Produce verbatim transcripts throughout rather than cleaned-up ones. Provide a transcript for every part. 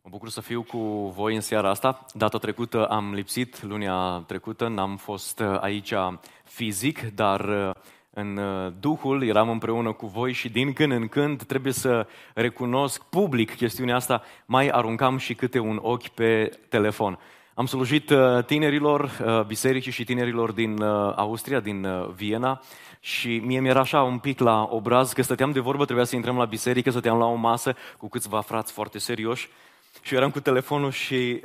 Mă bucur să fiu cu voi în seara asta. Data trecută am lipsit, lunea trecută n-am fost aici fizic, dar în Duhul eram împreună cu voi și din când în când trebuie să recunosc public chestiunea asta, mai aruncam și câte un ochi pe telefon. Am slujit tinerilor, bisericii și tinerilor din Austria, din Viena, și mie mi-era așa un pic la obraz că stăteam de vorbă, trebuia să intrăm la biserică, stăteam la o masă cu câțiva frați foarte serioși și eram cu telefonul și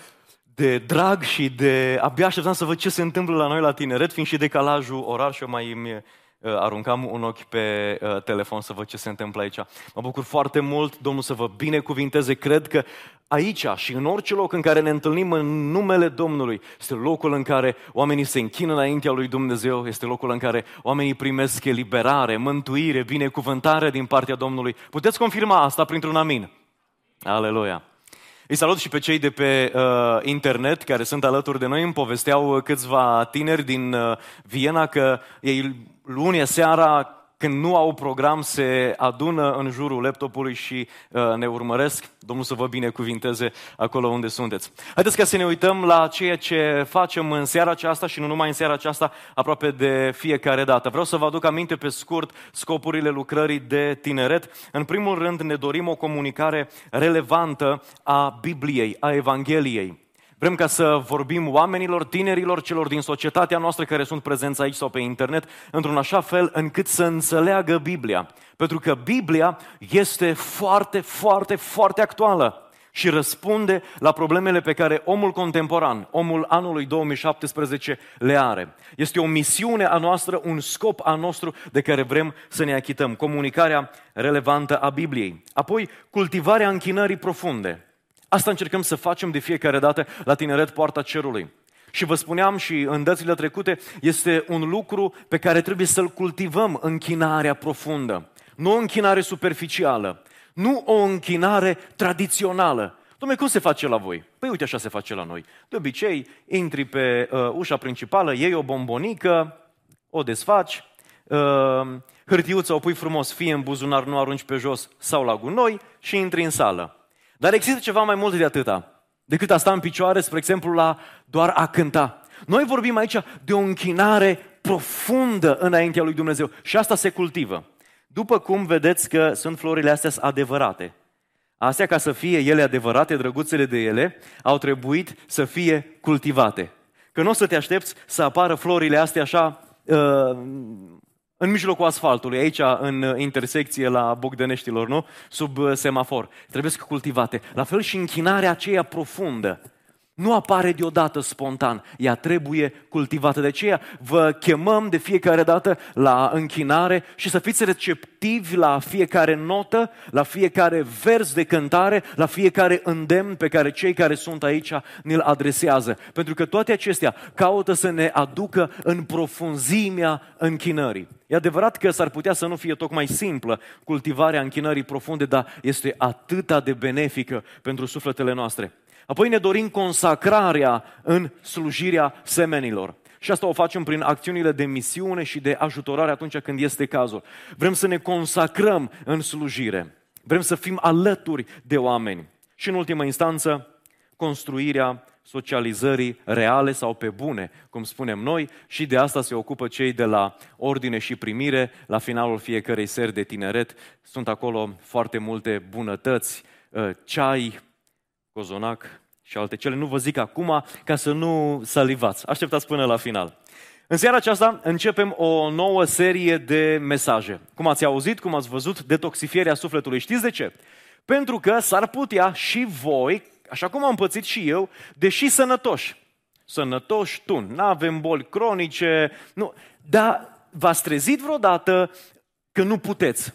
de drag și de abia așteptam să văd ce se întâmplă la noi la tineret, fiind și decalajul orar și eu mai îmi aruncam un ochi pe telefon să văd ce se întâmplă aici. Mă bucur foarte mult, Domnul să vă binecuvinteze, cred că aici și în orice loc în care ne întâlnim în numele Domnului, este locul în care oamenii se închină înaintea lui Dumnezeu, este locul în care oamenii primesc eliberare, mântuire, binecuvântare din partea Domnului. Puteți confirma asta printr-un amin? Aleluia! Îi salut și pe cei de pe uh, internet care sunt alături de noi. Îmi povesteau câțiva tineri din uh, Viena că ei luni seara, când nu au program, se adună în jurul laptopului și uh, ne urmăresc. Domnul să vă binecuvinteze acolo unde sunteți. Haideți ca să ne uităm la ceea ce facem în seara aceasta și nu numai în seara aceasta, aproape de fiecare dată. Vreau să vă aduc aminte pe scurt scopurile lucrării de tineret. În primul rând ne dorim o comunicare relevantă a Bibliei, a Evangheliei. Vrem ca să vorbim oamenilor, tinerilor, celor din societatea noastră care sunt prezenți aici sau pe internet, într-un așa fel încât să înțeleagă Biblia. Pentru că Biblia este foarte, foarte, foarte actuală și răspunde la problemele pe care omul contemporan, omul anului două mii șaptesprezece le are. Este o misiune a noastră, un scop al nostru de care vrem să ne achităm. Comunicarea relevantă a Bibliei. Apoi, cultivarea închinării profunde. Asta încercăm să facem de fiecare dată la Tineret Poarta Cerului. Și vă spuneam și în dățile trecute, este un lucru pe care trebuie să-l cultivăm, închinarea profundă. Nu o închinare superficială, nu o închinare tradițională. Dom'le, cum se face la voi? Păi uite, așa se face la noi. De obicei, intri pe uh, ușa principală, iei o bombonică, o desfaci, uh, hârtiuța o pui frumos, fie în buzunar, nu arunci pe jos sau la gunoi și intri în sală. Dar există ceva mai mult de atâta, decât a sta în picioare, spre exemplu, la doar a cânta. Noi vorbim aici de o închinare profundă înaintea lui Dumnezeu și asta se cultivă. După cum vedeți că sunt florile astea adevărate. Astea, ca să fie ele adevărate, drăguțele de ele, au trebuit să fie cultivate. Că nu o să te aștepți să apară florile astea așa uh, în mijlocul asfaltului, aici în intersecție la Bogdăneștilor, nu? Sub semafor. Trebuie să cultivate. La fel și închinarea aceea profundă. Nu apare deodată spontan, ea trebuie cultivată. De aceea vă chemăm de fiecare dată la închinare și să fiți receptivi la fiecare notă, la fiecare vers de cântare, la fiecare îndemn pe care cei care sunt aici ne-l adresează. Pentru că toate acestea caută să ne aducă în profunzimea închinării. E adevărat că s-ar putea să nu fie tocmai simplă cultivarea închinării profunde, dar este atâta de benefică pentru sufletele noastre. Apoi ne dorim consacrarea în slujirea semenilor. Și asta o facem prin acțiunile de misiune și de ajutorare atunci când este cazul. Vrem să ne consacrăm în slujire. Vrem să fim alături de oameni. Și în ultimă instanță, construirea socializării reale sau pe bune, cum spunem noi, și de asta se ocupă cei de la ordine și primire. La finalul fiecărei seri de tineret sunt acolo foarte multe bunătăți, ceai, cozonac și alte cele. Nu vă zic acum ca să nu salivați. Așteptați până la final. În seara aceasta începem o nouă serie de mesaje. Cum ați auzit, cum ați văzut, detoxifierea sufletului. Știți de ce? Pentru că s-ar putea și voi, așa cum am pățit și eu, deși sănătoși. Sănătoși tu, n-avem boli cronice, nu, dar v-ați trezit vreodată că nu puteți.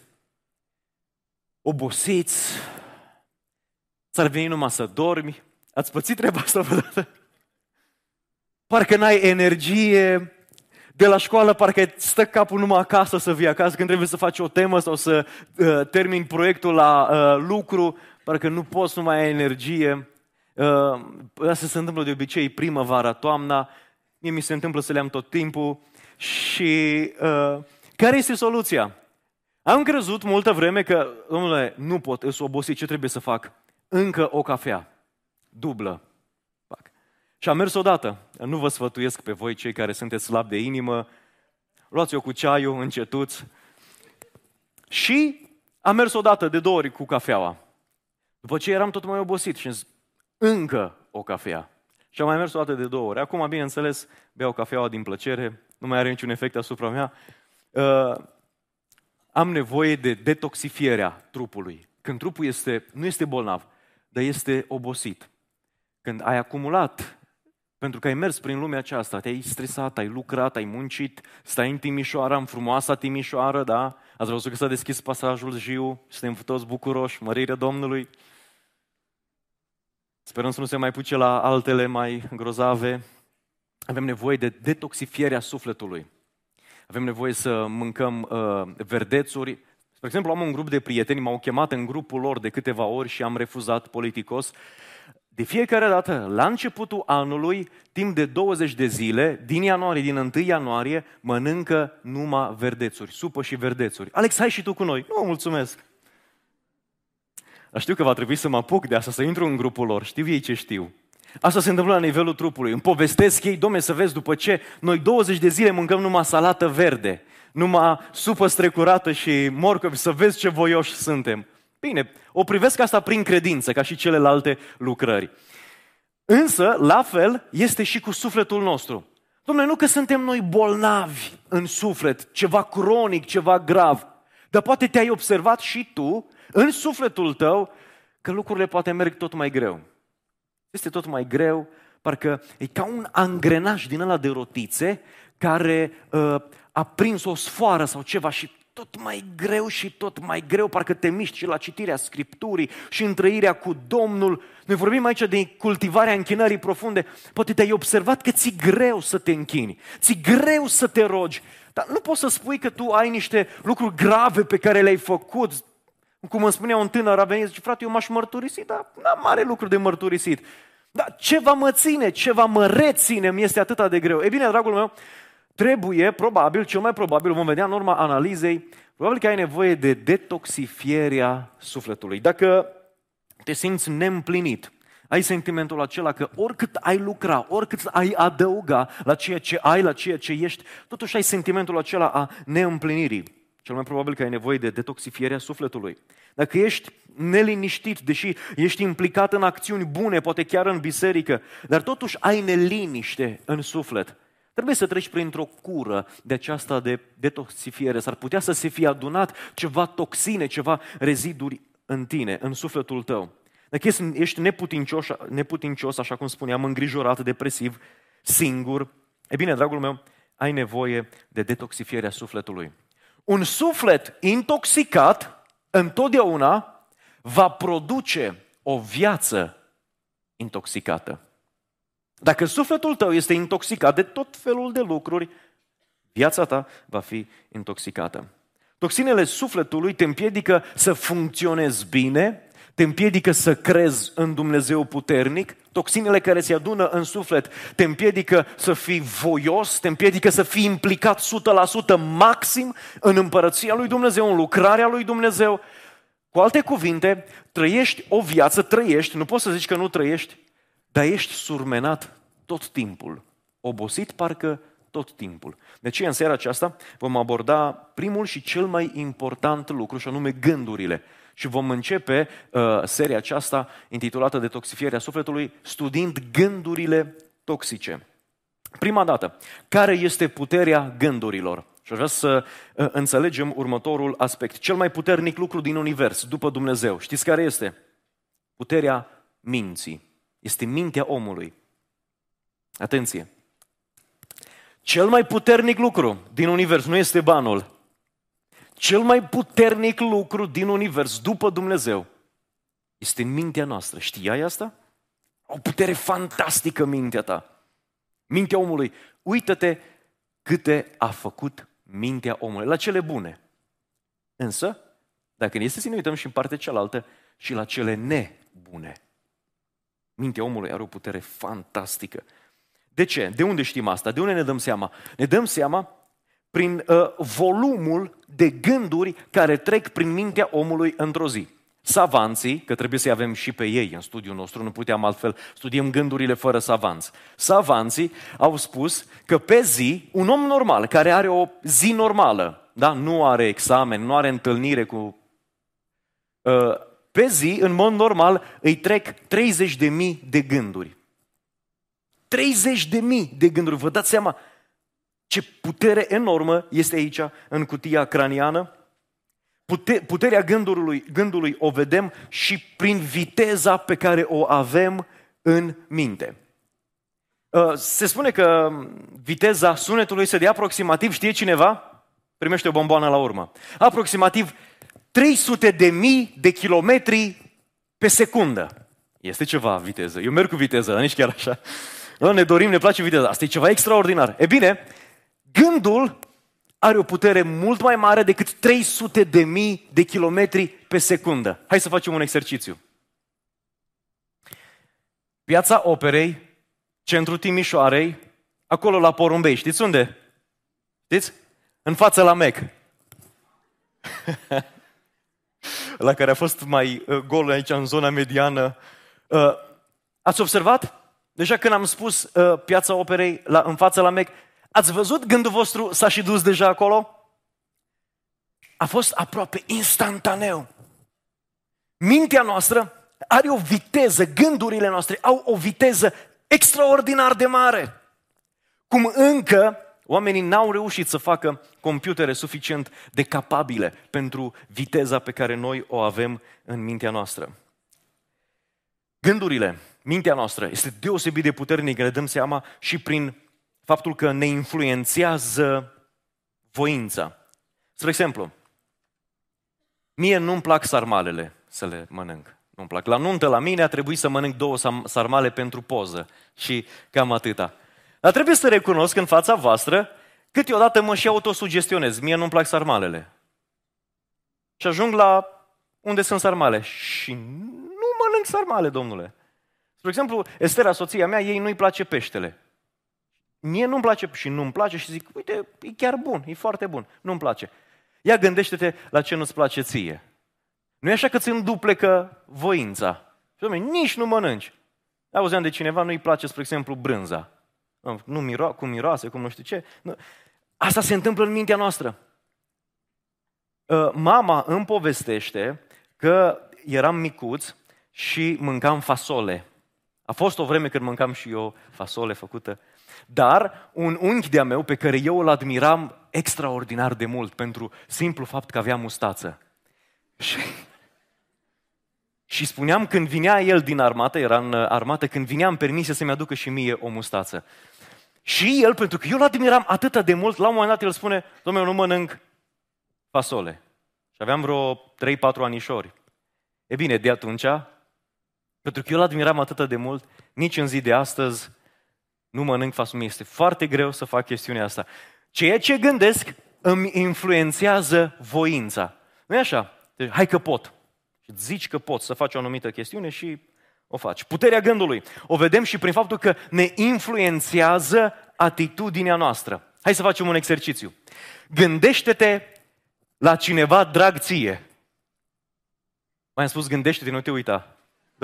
Obosiți, ți-ar veni numai să dormi. Ați pățit treaba asta vreodată? Parcă n-ai energie. De la școală parcă stă capul numai acasă să vii acasă când trebuie să faci o temă sau să uh, termini proiectul la uh, lucru. Parcă nu poți, nu mai ai energie. Uh, asta se întâmplă de obicei primăvara, toamna. Mie mi se întâmplă să le am tot timpul. Și uh, care este soluția? Am crezut multă vreme că, domnule, nu pot, îs obosit, ce trebuie să fac? încă o cafea, dublă. Pac. Și am mers odată. Nu vă sfătuiesc pe voi, cei care sunteți slabi de inimă, luați-o cu ceaiul, încetuți. Și am mers odată, de două ori cu cafeaua. După ce eram tot mai obosit și am zis, încă o cafea. Și am mai mers o dată de două ori. Acum, bineînțeles, beau cafeaua din plăcere, nu mai are niciun efect asupra mea. Uh, am nevoie de detoxifierea trupului. Când trupul este, nu este bolnav, dar este obosit. Când ai acumulat, pentru că ai mers prin lumea aceasta, te-ai stresat, ai lucrat, ai muncit, stai în Timișoara, în frumoasa Timișoară, da? Ați văzut că s-a deschis pasajul Jiu, suntem toți bucuroși, mărire Domnului. Sperăm să nu se mai puce la altele mai grozave. Avem nevoie de detoxifierea sufletului. Avem nevoie să mâncăm uh, verdețuri. Spre exemplu, am un grup de prieteni, m-au chemat în grupul lor de câteva ori și am refuzat politicos. De fiecare dată, la începutul anului, timp de douăzeci de zile, din ianuarie, din întâi ianuarie, mănâncă numai verdețuri, supă și verdețuri. Alex, hai și tu cu noi. Nu, mulțumesc. Dar știu că va trebui să mă apuc de asta, să intru în grupul lor. Știu ei ce știu. Asta se întâmplă la nivelul trupului. Îmi povestesc ei, dom'le, să vezi după ce noi douăzeci de zile mâncăm numai salată verde, numai supă strecurată și morcovi, să vezi ce voioși suntem. Bine, o privesc asta prin credință, ca și celelalte lucrări. Însă, la fel, este și cu sufletul nostru. Dom'le, nu că suntem noi bolnavi în suflet, ceva cronic, ceva grav, dar poate te-ai observat și tu, în sufletul tău, că lucrurile poate merg tot mai greu. Este tot mai greu, parcă e ca un angrenaj din ăla de rotițe care uh, a prins o sfoară sau ceva și tot mai greu și tot mai greu, parcă te miști și la citirea Scripturii și în trăirea cu Domnul. Noi vorbim aici de cultivarea închinării profunde. Poate te-ai observat că ți-e greu să te închini, ți-e greu să te rogi, dar nu poți să spui că tu ai niște lucruri grave pe care le-ai făcut. Cum îmi spunea un tânăr, a venit, zice, frate, eu m-aș mărturisi, dar n-am mare lucru de mărturisit. Dar ce va mă ține, ce va mă reține, mi este atât de greu. E bine, dragul meu, trebuie, probabil, cel mai probabil, vom vedea în urma analizei, probabil că ai nevoie de detoxifierea sufletului. Dacă te simți neîmplinit, ai sentimentul acela că oricât ai lucra, oricât ai adăuga la ceea ce ai, la ceea ce ești, totuși ai sentimentul acela a neîmplinirii. Cel mai probabil că ai nevoie de detoxifierea sufletului. Dacă ești neliniștit, deși ești implicat în acțiuni bune, poate chiar în biserică, dar totuși ai neliniște în suflet, trebuie să treci printr-o cură de aceasta de detoxifiere. S-ar putea să se fie adunat ceva toxine, ceva reziduri în tine, în sufletul tău. Dacă ești neputincios, neputincios, așa cum spuneam, îngrijorat, depresiv, singur, e bine, dragul meu, ai nevoie de detoxifierea sufletului. Un suflet intoxicat întotdeauna va produce o viață intoxicată. Dacă sufletul tău este intoxicat de tot felul de lucruri, viața ta va fi intoxicată. Toxinele sufletului te împiedică să funcționezi bine, te împiedică să crezi în Dumnezeu puternic, toxinele care se adună în suflet te împiedică să fii voios, te împiedică să fii implicat o sută la sută maxim în împărăția lui Dumnezeu, în lucrarea lui Dumnezeu. Cu alte cuvinte, trăiești o viață, trăiești, nu poți să zici că nu trăiești, dar ești surmenat tot timpul, obosit parcă tot timpul. De aceea în seara aceasta vom aborda primul și cel mai important lucru, și anume gândurile. Și vom începe uh, seria aceasta intitulată Detoxifierea sufletului, studiind gândurile toxice. Prima dată, care este puterea gândurilor? Și aș vrea să uh, înțelegem următorul aspect. Cel mai puternic lucru din univers, după Dumnezeu, știți care este? Puterea minții. Este mintea omului. Atenție! Cel mai puternic lucru din univers nu este banul. Cel mai puternic lucru din univers, după Dumnezeu, este în mintea noastră. Știai asta? O putere fantastică mintea ta. Mintea omului. Uită-te câte a făcut mintea omului. La cele bune. Însă, dacă ne este să ne uităm și în partea cealaltă, și la cele nebune. Mintea omului are o putere fantastică. De ce? De unde știm asta? De unde ne dăm seama? Ne dăm seama prin uh, volumul de gânduri care trec prin mintea omului într-o zi. Savanții, că trebuie să-i avem și pe ei în studiul nostru, nu puteam altfel, studiem gândurile fără savanți. Savanții au spus că pe zi, un om normal, care are o zi normală, da? Nu are examen, nu are întâlnire cu... Pe zi, în mod normal, îi trec treizeci de mii de gânduri. treizeci de mii de gânduri. Vă dați seama ce putere enormă este aici, în cutia craniană? Puterea gândului, gândului o vedem și prin viteza pe care o avem în minte. Se spune că viteza sunetului este de aproximativ, știe cineva? Primește o bomboană la urmă. Aproximativ trei sute de mii de kilometri pe secundă. Este ceva viteză. Eu merg cu viteză, dar nici chiar așa. Ne dorim, ne place viteza. Asta e ceva extraordinar. E bine, gândul are o putere mult mai mare decât trei sute de mii de kilometri pe secundă. Hai să facem un exercițiu. Piața Operei, centrul Timișoarei, acolo la Porumbei. Știți unde? Știți? În față la Mec. La care a fost mai uh, gol aici în zona mediană. Uh, ați observat? Deja când am spus uh, Piața Operei la, în față la Mec, ați văzut gândul vostru s-a și dus deja acolo? A fost aproape instantaneu. Mintea noastră are o viteză, gândurile noastre au o viteză extraordinar de mare. Cum încă oamenii n-au reușit să facă computere suficient de capabile pentru viteza pe care noi o avem în mintea noastră. Gândurile, mintea noastră este deosebit de puternică, ne dăm seama și prin faptul că ne influențează voința. Spre exemplu, mie nu-mi plac sarmalele să le mănânc. Nu-mi plac. La nuntă la mine a trebuit să mănânc două sarmale pentru poză și cam atâta. Dar trebuie să recunosc în fața voastră, câteodată mă și autosugestionez. Mie nu-mi plac sarmalele. Și ajung la unde sunt sarmale. Și nu mănânc sarmale, domnule. Spre exemplu, Estera, soția mea, ei nu-i place peștele. Mie nu-mi place și nu-mi place și zic, uite, e chiar bun, e foarte bun, nu-mi place. Ia gândește-te la ce nu-ți place ție. Nu e așa că ți înduplecă voința. Dom'le, nici nu mănânci. Auzeam de cineva, nu-i place, spre exemplu, brânza. Nu miro- cum miroase, cum nu știu ce. Asta se întâmplă în mintea noastră. Mama îmi povestește că eram micuț și mâncam fasole. A fost o vreme când mâncam și eu fasole făcută. Dar un unchi de-a meu pe care eu îl admiram extraordinar de mult pentru simplu fapt că avea mustață. Și, și spuneam când vinea el din armată, era în armată, când vinea îmi permise să-mi aducă și mie o mustață. Și el, pentru că eu îl admiram atât de mult, la un moment dat el spune, dom'le, nu mănânc fasole. Și aveam vreo trei patru anișori. E bine, de atunci, pentru că eu îl admiram atât de mult, nici în zi de astăzi nu mănânc fasole. Este foarte greu să fac chestiunea asta. Ceea ce gândesc îmi influențează voința. Nu e așa? Deci, hai că pot. Și zici că poți să faci o anumită chestiune și o faci. Puterea gândului o vedem și prin faptul că ne influențează atitudinea noastră. Hai să facem un exercițiu. Gândește-te la cineva drag ție. Mai am spus gândește-te, nu te uita.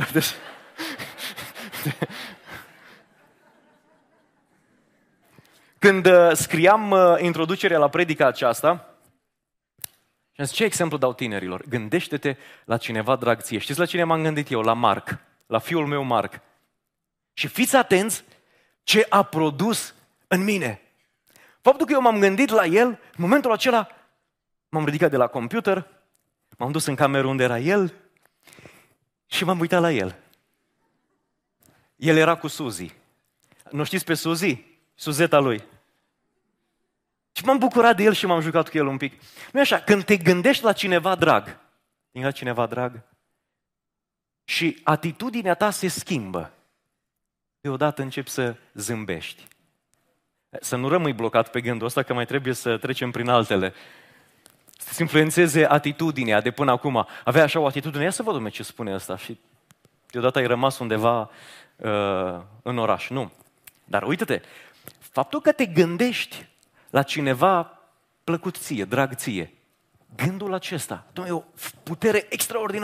Când uh, scriam uh, introducerea la predica aceasta, și am zis, ce exemplu dau tinerilor? Gândește-te la cineva drag ție. Știți la cine m-am gândit eu? La Marc, la fiul meu Marc. Și fiți atenți ce a produs în mine. Faptul că eu m-am gândit la el, în momentul acela m-am ridicat de la computer, m-am dus în cameră unde era el și m-am uitat la el. El era cu Suzy. Nu știți pe Suzy? Suzeta lui. Și m-am bucurat de el și m-am jucat cu el un pic. Nu e așa? Când te gândești la cineva drag, la cineva drag, și atitudinea ta se schimbă, deodată începi să zâmbești. Să nu rămâi blocat pe gândul ăsta, că mai trebuie să trecem prin altele. Să-ți influențeze atitudinea de până acum. Avea așa o atitudine, ia să văd, dom'le, ce spune ăsta. Și deodată ai rămas undeva uh, în oraș. Nu. Dar uite-te, faptul că te gândești la cineva plăcut ție, drag ție, gândul acesta, dom'le, e o putere extraordinară.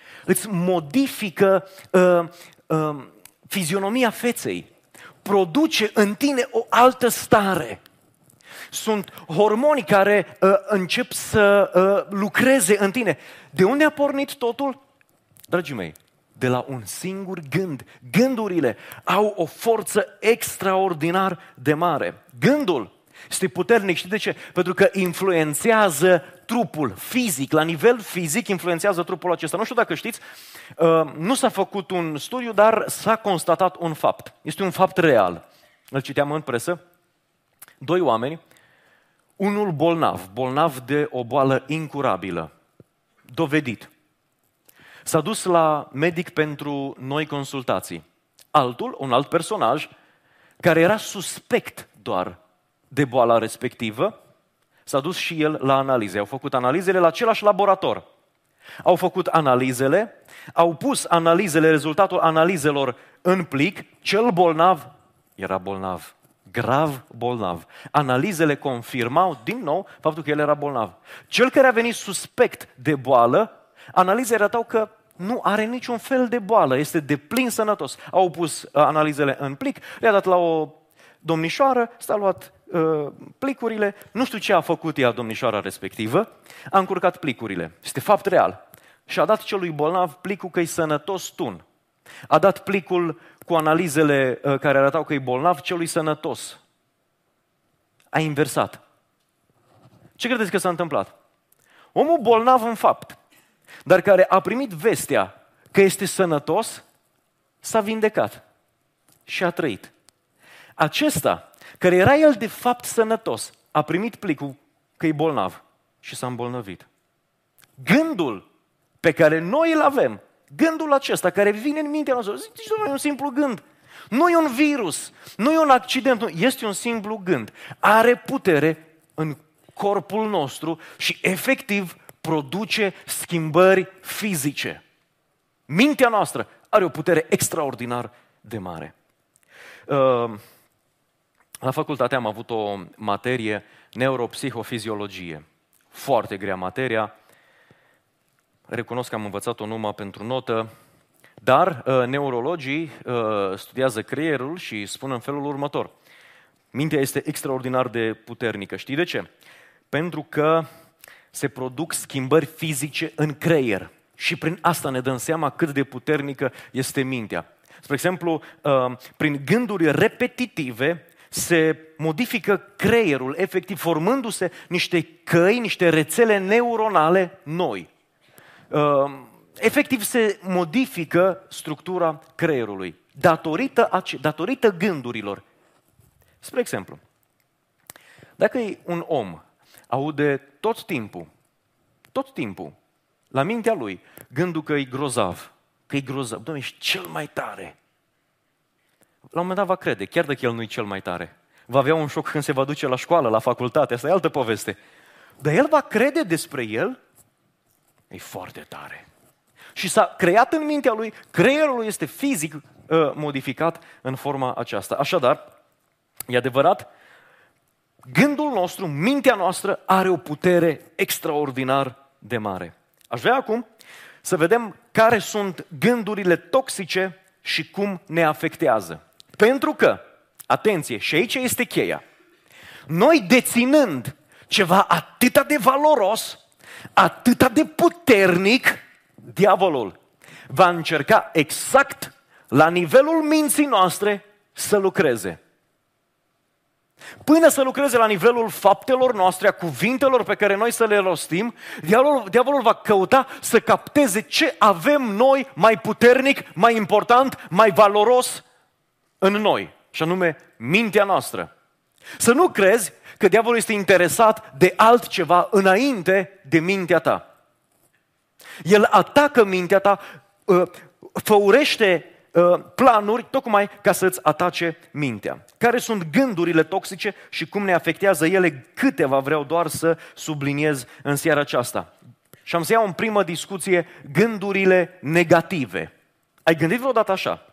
îți modifică uh, uh, fizionomia feței, produce în tine o altă stare. Sunt hormoni care uh, încep să uh, lucreze în tine. De unde a pornit totul? Dragii mei, de la un singur gând. Gândurile au o forță extraordinar de mare. Gândul este puternic. Știi de ce? Pentru că influențează trupul fizic. La nivel fizic influențează trupul acesta. Nu știu dacă știți, uh, nu s-a făcut un studiu, dar s-a constatat un fapt. Este un fapt real. Îl citeam în presă. Doi oameni, unul bolnav, bolnav de o boală incurabilă, dovedit. S-a dus la medic pentru noi consultații. Altul, un alt personaj, care era suspect doar de boala respectivă, s-a dus și el la analize. Au făcut analizele la același laborator. Au făcut analizele, au pus analizele, rezultatul analizelor în plic. Cel bolnav era bolnav, grav bolnav. Analizele confirmau din nou faptul că el era bolnav. Cel care a venit suspect de boală, analizele arătau că nu are niciun fel de boală, este deplin sănătos. Au pus analizele în plic, le-a dat la o domnișoară, s-a luat uh, plicurile, nu știu ce a făcut ea, domnișoara respectivă, a încurcat plicurile. Este fapt real. Și a dat celui bolnav plicul că e sănătos tun. A dat plicul cu analizele uh, care arătau că e bolnav celui sănătos. A inversat. Ce credeți că s-a întâmplat? Omul bolnav în fapt, dar care a primit vestea că este sănătos, s-a vindecat și a trăit. Acesta, care era el de fapt sănătos, a primit plicul că e bolnav și s-a îmbolnăvit. Gândul pe care noi îl avem, gândul acesta care vine în mintea noastră, zici, nu e un simplu gând, nu e un virus, nu e un accident, nu, este un simplu gând. Are putere în corpul nostru și efectiv produce schimbări fizice. Mintea noastră are o putere extraordinar de mare. La facultate am avut o materie, neuropsihofiziologie. Foarte grea materia. Recunosc că am învățat-o numai pentru notă, dar neurologii studiază creierul și spun în felul următor. Mintea este extraordinar de puternică. Știi de ce? Pentru că se produc schimbări fizice în creier și prin asta ne dăm seama cât de puternică este mintea. Spre exemplu, prin gânduri repetitive se modifică creierul, efectiv formându-se niște căi, niște rețele neuronale noi. Efectiv se modifică structura creierului datorită, datorită gândurilor. Spre exemplu, dacă e un om aude tot timpul, tot timpul, la mintea lui, gândul că e grozav, că e grozav, Doamne, ești cel mai tare. La un moment dat va crede, chiar dacă el nu e cel mai tare. Va avea un șoc când se va duce la școală, la facultate, asta e altă poveste. Dar el va crede despre el, e foarte tare. Și s-a creat în mintea lui, creierul lui este fizic uh, modificat în forma aceasta. Așadar, e adevărat, gândul nostru, mintea noastră are o putere extraordinar de mare. Aș vrea acum să vedem care sunt gândurile toxice și cum ne afectează. Pentru că, atenție, și aici este cheia, noi deținând ceva atât de valoros, atât de puternic, diavolul va încerca exact la nivelul minții noastre să lucreze. Până să lucreze la nivelul faptelor noastre, a cuvintelor pe care noi să le rostim, diavolul, diavolul va căuta să capteze ce avem noi mai puternic, mai important, mai valoros în noi, și anume mintea noastră. Să nu crezi că diavolul este interesat de altceva înainte de mintea ta. El atacă mintea ta, făurește planuri tocmai ca să-ți atace mintea. Care sunt gândurile toxice și cum ne afectează ele? Câteva vreau doar să subliniez în seara aceasta. Și am să iau în primă discuție gândurile negative. Ai gândit vreodată așa?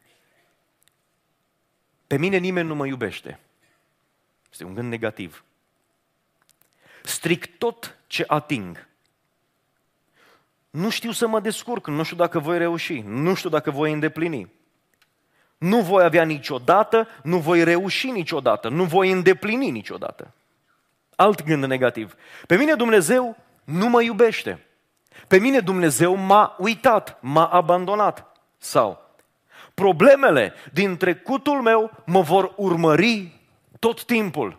Pe mine nimeni nu mă iubește. Este un gând negativ. Stric tot ce ating. nu știu să mă descurc, nu știu dacă voi reuși, nu știu dacă voi îndeplini. Nu voi avea niciodată, nu voi reuși niciodată, nu voi îndeplini niciodată. Alt gând negativ. Pe mine Dumnezeu nu mă iubește. Pe mine Dumnezeu m-a uitat, m-a abandonat. Sau problemele din trecutul meu mă vor urmări tot timpul.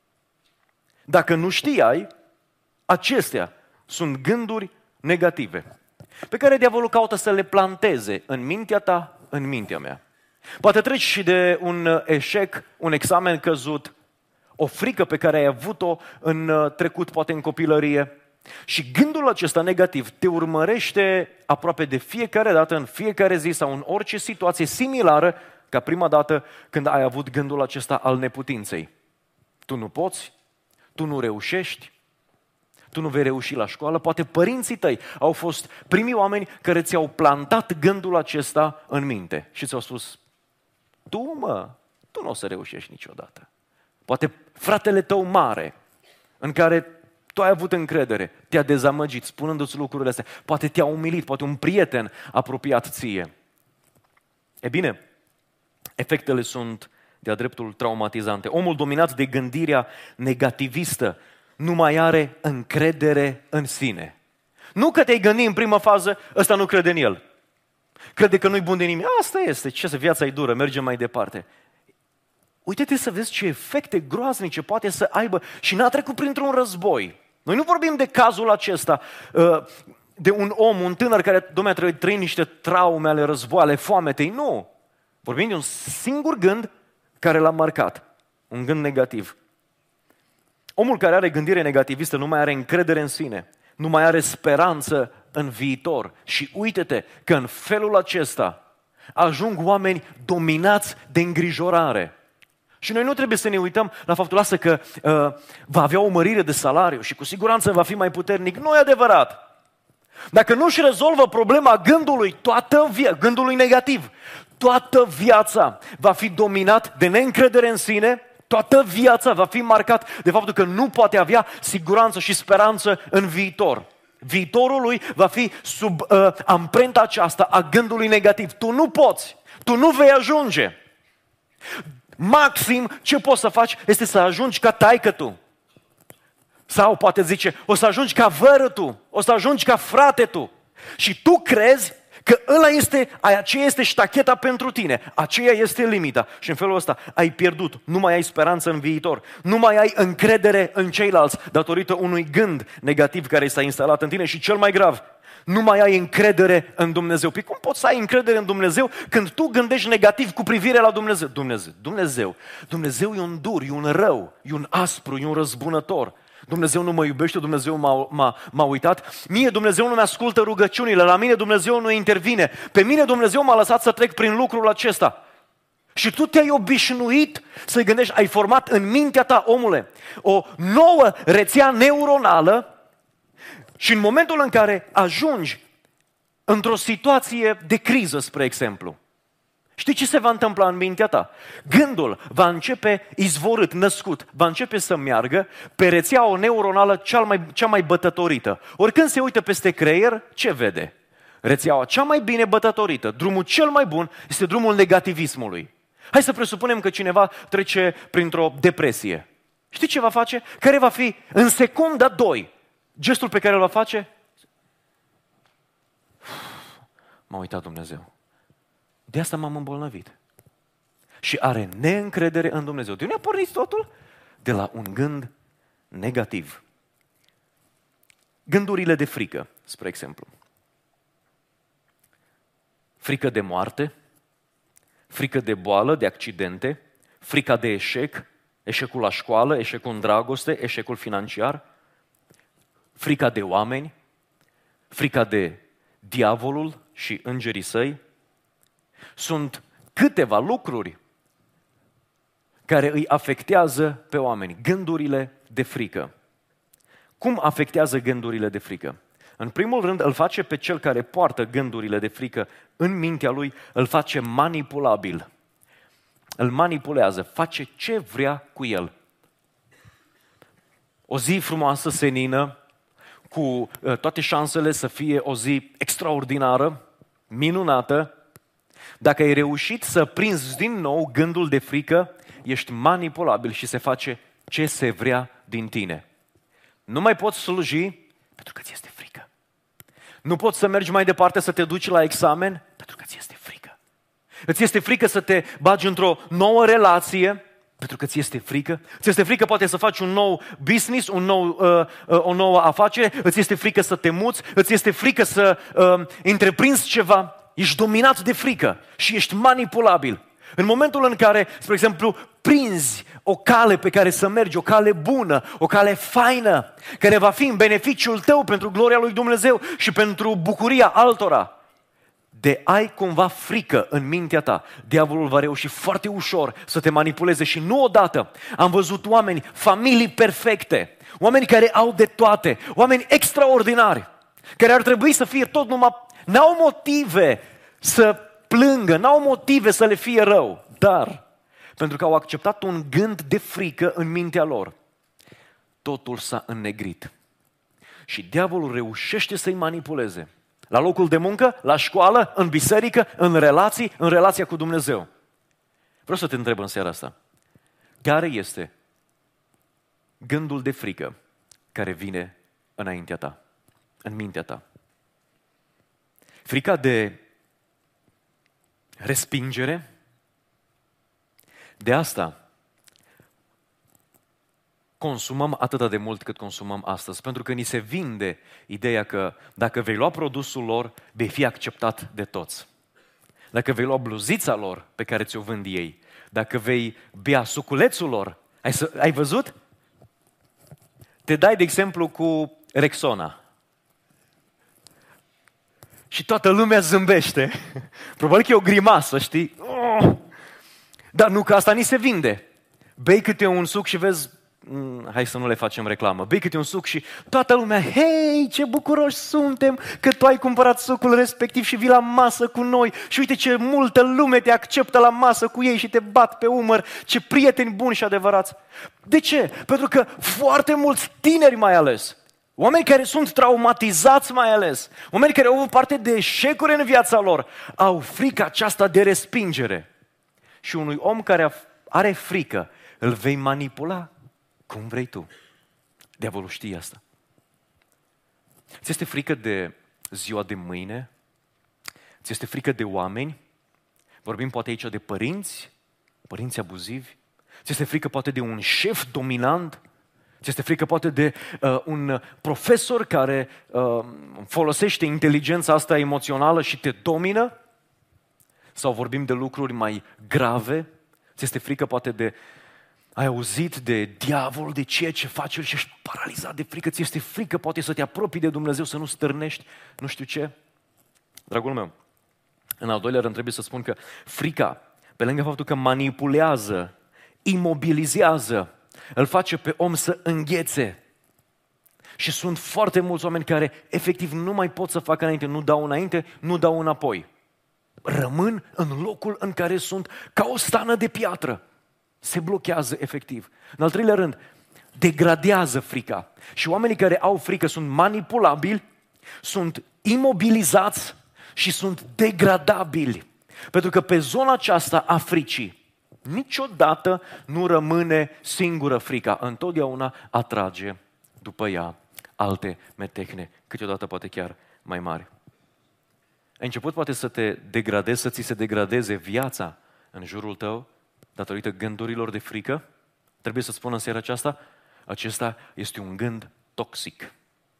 Dacă nu știai, acestea sunt gânduri negative pe care diavolul caută să le planteze în mintea ta, în mintea mea. Poate treci și de un eșec, un examen căzut, o frică pe care ai avut-o în trecut, poate în copilărie. Și gândul acesta negativ te urmărește aproape de fiecare dată, în fiecare zi sau în orice situație similară ca prima dată când ai avut gândul acesta al neputinței. Tu nu poți, tu nu reușești, tu nu vei reuși la școală. Poate părinții tăi au fost primii oameni care ți-au plantat gândul acesta în minte și ți-au spus: tu, mă, tu nu o să reușești niciodată. Poate fratele tău mare, în care tu ai avut încredere, te-a dezamăgit spunându-ți lucrurile astea. Poate te-a umilit, poate un prieten apropiat ție. E bine, efectele sunt de-a dreptul traumatizante. Omul dominat de gândirea negativistă nu mai are încredere în sine. Nu că te-ai gândit în prima fază, ăsta nu crede în el. Crede că nu-i bun de nimic. Asta este, ce să viața e dură, mergem mai departe. Uite-te să vezi ce efecte groaznice poate să aibă și n-a trecut printr-un război. Noi nu vorbim de cazul acesta, de un om, un tânăr care, dom'le, trebuie trăi niște traume ale războiului, ale foametei. Nu! Vorbim de un singur gând care l-a marcat. Un gând negativ. Omul care are gândire negativistă nu mai are încredere în sine, nu mai are speranță în viitor. Și uite-te că în felul acesta ajung oameni dominați de îngrijorare. Și noi nu trebuie să ne uităm la faptul ăsta că uh, va avea o mărire de salariu și cu siguranță va fi mai puternic. Nu e adevărat. Dacă nu își rezolvă problema gândului, toată via- gândului negativ, toată viața va fi dominat de neîncredere în sine, toată viața va fi marcat de faptul că nu poate avea siguranță și speranță în viitor. Viitorul lui va fi sub uh, amprenta aceasta a gândului negativ. Tu nu poți, tu nu vei ajunge. Maxim ce poți să faci este să ajungi ca taică-tu. Sau poate zice, o să ajungi ca vără tu, o să ajungi ca frate tu. Și tu crezi că ăla este, aceea este ștacheta pentru tine, aceea este limita. Și în felul ăsta ai pierdut, nu mai ai speranță în viitor, nu mai ai încredere în ceilalți datorită unui gând negativ care s-a instalat în tine și cel mai grav, nu mai ai încredere în Dumnezeu. Păi cum poți să ai încredere în Dumnezeu când tu gândești negativ cu privire la Dumnezeu? Dumnezeu, Dumnezeu, Dumnezeu e un dur, e un rău, e un aspru, e un răzbunător. Dumnezeu nu mă iubește, Dumnezeu m-a, m-a, m-a uitat. Mie Dumnezeu nu mi-ascultă rugăciunile, la mine Dumnezeu nu intervine. Pe mine Dumnezeu m-a lăsat să trec prin lucrul acesta. Și tu te-ai obișnuit să gândești, ai format în mintea ta, omule, o nouă rețea neuronală și în momentul în care ajungi într-o situație de criză, spre exemplu, știi ce se va întâmpla în mintea ta? Gândul va începe izvorât, născut, va începe să meargă pe rețeaua neuronală cea mai, cea mai bătătorită. Oricând se uită peste creier, ce vede? Rețeaua cea mai bine bătătorită, drumul cel mai bun este drumul negativismului. Hai să presupunem că cineva trece printr-o depresie. Știi ce va face? Care va fi în secunda doi gestul pe care îl va face? M-a uitat Dumnezeu. De asta m-am îmbolnăvit. Și are neîncredere în Dumnezeu. De unde a pornit totul? De la un gând negativ. Gândurile de frică, spre exemplu. Frică de moarte, frică de boală, de accidente, frica de eșec, eșecul la școală, eșecul în dragoste, eșecul financiar, frica de oameni, frica de diavolul și îngerii săi. Sunt câteva lucruri care îi afectează pe oameni. Gândurile de frică. Cum afectează gândurile de frică? În primul rând, îl face pe cel care poartă gândurile de frică în mintea lui, îl face manipulabil. Îl manipulează, face ce vrea cu el. O zi frumoasă, senină, cu uh, toate șansele să fie o zi extraordinară, minunată. Dacă ai reușit să prinzi din nou gândul de frică, ești manipulabil și se face ce se vrea din tine. Nu mai poți sluji pentru că ți este frică. Nu poți să mergi mai departe să te duci la examen pentru că ți este frică. Îți este frică să te bagi într-o nouă relație pentru că ți este frică. Ți este frică poate să faci un nou business, un nou, uh, uh, o nouă afacere. Îți este frică să te muți. Îți este frică să uh, întreprinzi ceva. Ești dominat de frică și ești manipulabil. În momentul în care, spre exemplu, prinzi o cale pe care să mergi, o cale bună, o cale faină, care va fi în beneficiul tău pentru gloria lui Dumnezeu și pentru bucuria altora, de ai cumva frică în mintea ta, diavolul va reuși foarte ușor să te manipuleze și nu odată. Am văzut oameni, familii perfecte, oameni care au de toate, oameni extraordinari, care ar trebui să fie tot numai, n-au motive să plângă, n-au motive să le fie rău, dar pentru că au acceptat un gând de frică în mintea lor, totul s-a înnegrit. Și diavolul reușește să-i manipuleze. La locul de muncă, la școală, în biserică, în relații, în relația cu Dumnezeu. Vreau să te întreb în seara asta, care este gândul de frică care vine înaintea ta, în mintea ta? Frica de respingere? De asta consumăm atât de mult cât consumăm astăzi, pentru că ni se vinde ideea că dacă vei lua produsul lor, vei fi acceptat de toți. Dacă vei lua bluzița lor pe care ți-o vând ei, dacă vei bea suculețul lor, ai, să, ai văzut? Te dai de exemplu cu Rexona. Și toată lumea zâmbește. Probabil că e o grimasă, știi? Oh! Dar nu că asta ni se vinde. Bei câte un suc și vezi, mm, hai să nu le facem reclamă, bei câte un suc și toată lumea, hei, ce bucuroși suntem că tu ai cumpărat sucul respectiv și vii la masă cu noi și uite ce multă lume te acceptă la masă cu ei și te bat pe umăr, ce prieteni buni și adevărați. De ce? Pentru că foarte mulți tineri mai ales, oameni care sunt traumatizați mai ales, oameni care au avut parte de eșecuri în viața lor, au frica aceasta de respingere. Și unui om care are frică, îl vei manipula cum vrei tu. Diavolul știe asta. Ți este frică de ziua de mâine? Ți este frică de oameni? Vorbim poate aici de părinți, părinți abuzivi. Ți este frică poate de un șef dominant? Ți este frică poate de uh, un profesor care uh, folosește inteligența asta emoțională și te domină? Sau vorbim de lucruri mai grave? Ți este frică poate de, ai auzit de diavol, de ceea ce face el și ești paralizat de frică? Ți este frică poate să te apropii de Dumnezeu, să nu stârnești, nu știu ce? Dragul meu, în al doilea rând trebuie să spun că frica, pe lângă faptul că manipulează, imobilizează, îl face pe om să înghețe. Și sunt foarte mulți oameni care efectiv nu mai pot să facă înainte, nu dau înainte, nu dau înapoi. Rămân în locul în care sunt ca o stană de piatră. Se blochează efectiv. În al treilea rând, degradează frica. Și oamenii care au frică sunt manipulabili, sunt imobilizați și sunt degradabili. Pentru că pe zona aceasta a fricii niciodată nu rămâne singură frica. Întotdeauna atrage după ea alte metehne, câteodată poate chiar mai mari. Ai început poate să te degradezi, să ți se degradeze viața în jurul tău datorită gândurilor de frică? Trebuie să spun în seara aceasta, acesta este un gând toxic.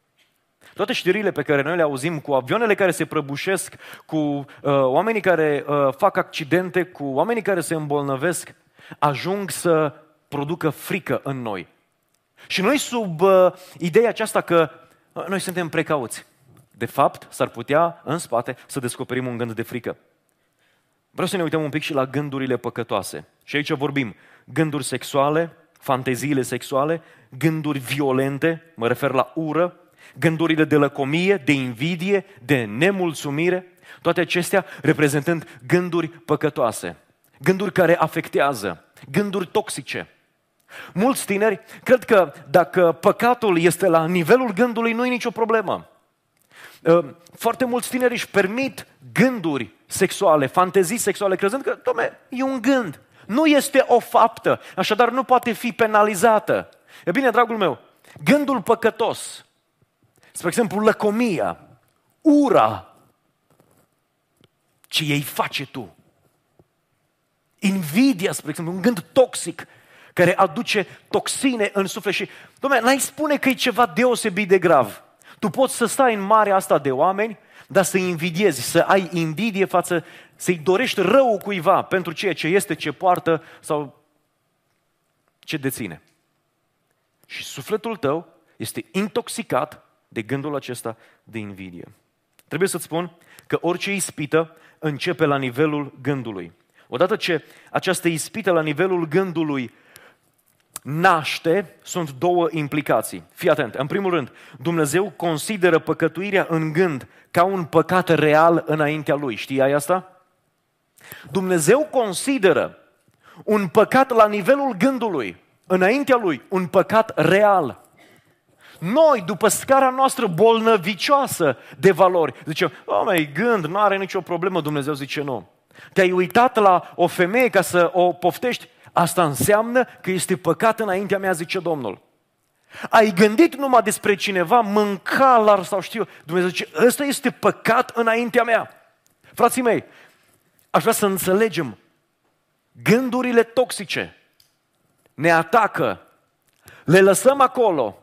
Toate știrile pe care noi le auzim cu avioanele care se prăbușesc, cu uh, oamenii care uh, fac accidente, cu oamenii care se îmbolnăvesc, ajung să producă frică în noi. Și noi sub uh, ideea aceasta că uh, noi suntem precauți. De fapt, s-ar putea în spate să descoperim un gând de frică. Vreau să ne uităm un pic și la gândurile păcătoase. Și aici vorbim gânduri sexuale, fanteziile sexuale, gânduri violente, mă refer la ură, gândurile de lăcomie, de invidie, de nemulțumire, toate acestea reprezentând gânduri păcătoase, gânduri care afectează, gânduri toxice. Mulți tineri cred că dacă păcatul este la nivelul gândului, nu e nicio problemă. Foarte mulți tineri își permit gânduri sexuale, fantezii sexuale, crezând că, dom'le, e un gând. Nu este o faptă, așadar nu poate fi penalizată. E bine, dragul meu, gândul păcătos, spre exemplu lăcomia, ura, ce ei face tu, invidia, spre exemplu, un gând toxic care aduce toxine în suflet și, dom'le, n-ai spune că e ceva deosebit de grav. Tu poți să stai în marea asta de oameni, dar să invidiezi, să ai invidie față, să-i dorești rău cuiva pentru ceea ce este, ce poartă sau ce deține. Și sufletul tău este intoxicat de gândul acesta de invidie. Trebuie să-ți spun că orice ispită începe la nivelul gândului. Odată ce această ispită la nivelul gândului naște, sunt două implicații. Fii atent. În primul rând, Dumnezeu consideră păcătuirea în gând ca un păcat real înaintea Lui. Știai asta? Dumnezeu consideră un păcat la nivelul gândului, înaintea Lui, un păcat real. Noi, după scara noastră bolnăvicioasă de valori, zicem, o, măi, gând, nu are nicio problemă. Dumnezeu zice, nu. Te-ai uitat la o femeie ca să o poftești? Asta înseamnă că este păcat înaintea mea, zice Domnul. Ai gândit numai despre cineva, mâncalar sau știu, Dumnezeu zice, ăsta este păcat înaintea mea. Frații mei, aș vrea să înțelegem, gândurile toxice ne atacă, le lăsăm acolo,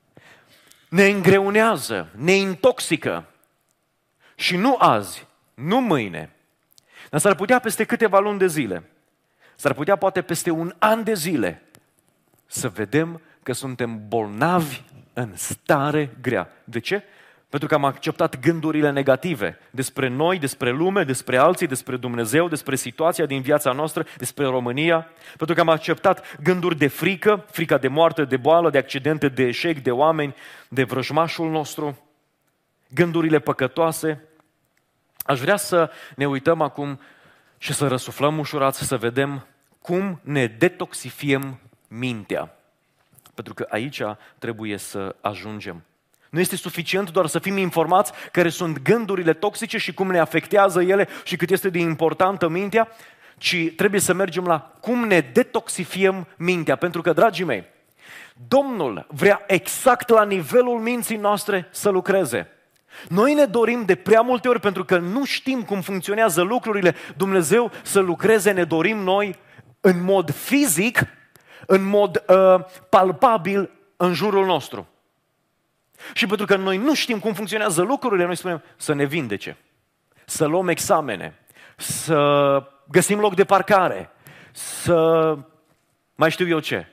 ne îngreunează, ne intoxică și nu azi, nu mâine, dar s-ar putea peste câteva luni de zile, s-ar putea poate peste un an de zile să vedem că suntem bolnavi în stare grea. De ce? Pentru că am acceptat gândurile negative despre noi, despre lume, despre alții, despre Dumnezeu, despre situația din viața noastră, despre România. Pentru că am acceptat gânduri de frică, frica de moarte, de boală, de accidente, de eșec, de oameni, de vrăjmașul nostru, gândurile păcătoase. Aș vrea să ne uităm acum și să răsuflăm ușurat, să vedem cum ne detoxifiem mintea. Pentru că aici trebuie să ajungem. Nu este suficient doar să fim informați care sunt gândurile toxice și cum ne afectează ele și cât este de importantă mintea, ci trebuie să mergem la cum ne detoxifiem mintea. Pentru că, dragii mei, Domnul vrea exact la nivelul minții noastre să lucreze. Noi ne dorim de prea multe ori, pentru că nu știm cum funcționează lucrurile, Dumnezeu să lucreze, ne dorim noi în mod fizic, în mod uh, palpabil în jurul nostru. Și pentru că noi nu știm cum funcționează lucrurile, noi spunem să ne vindece, să luăm examene, să găsim loc de parcare, să mai știu eu ce.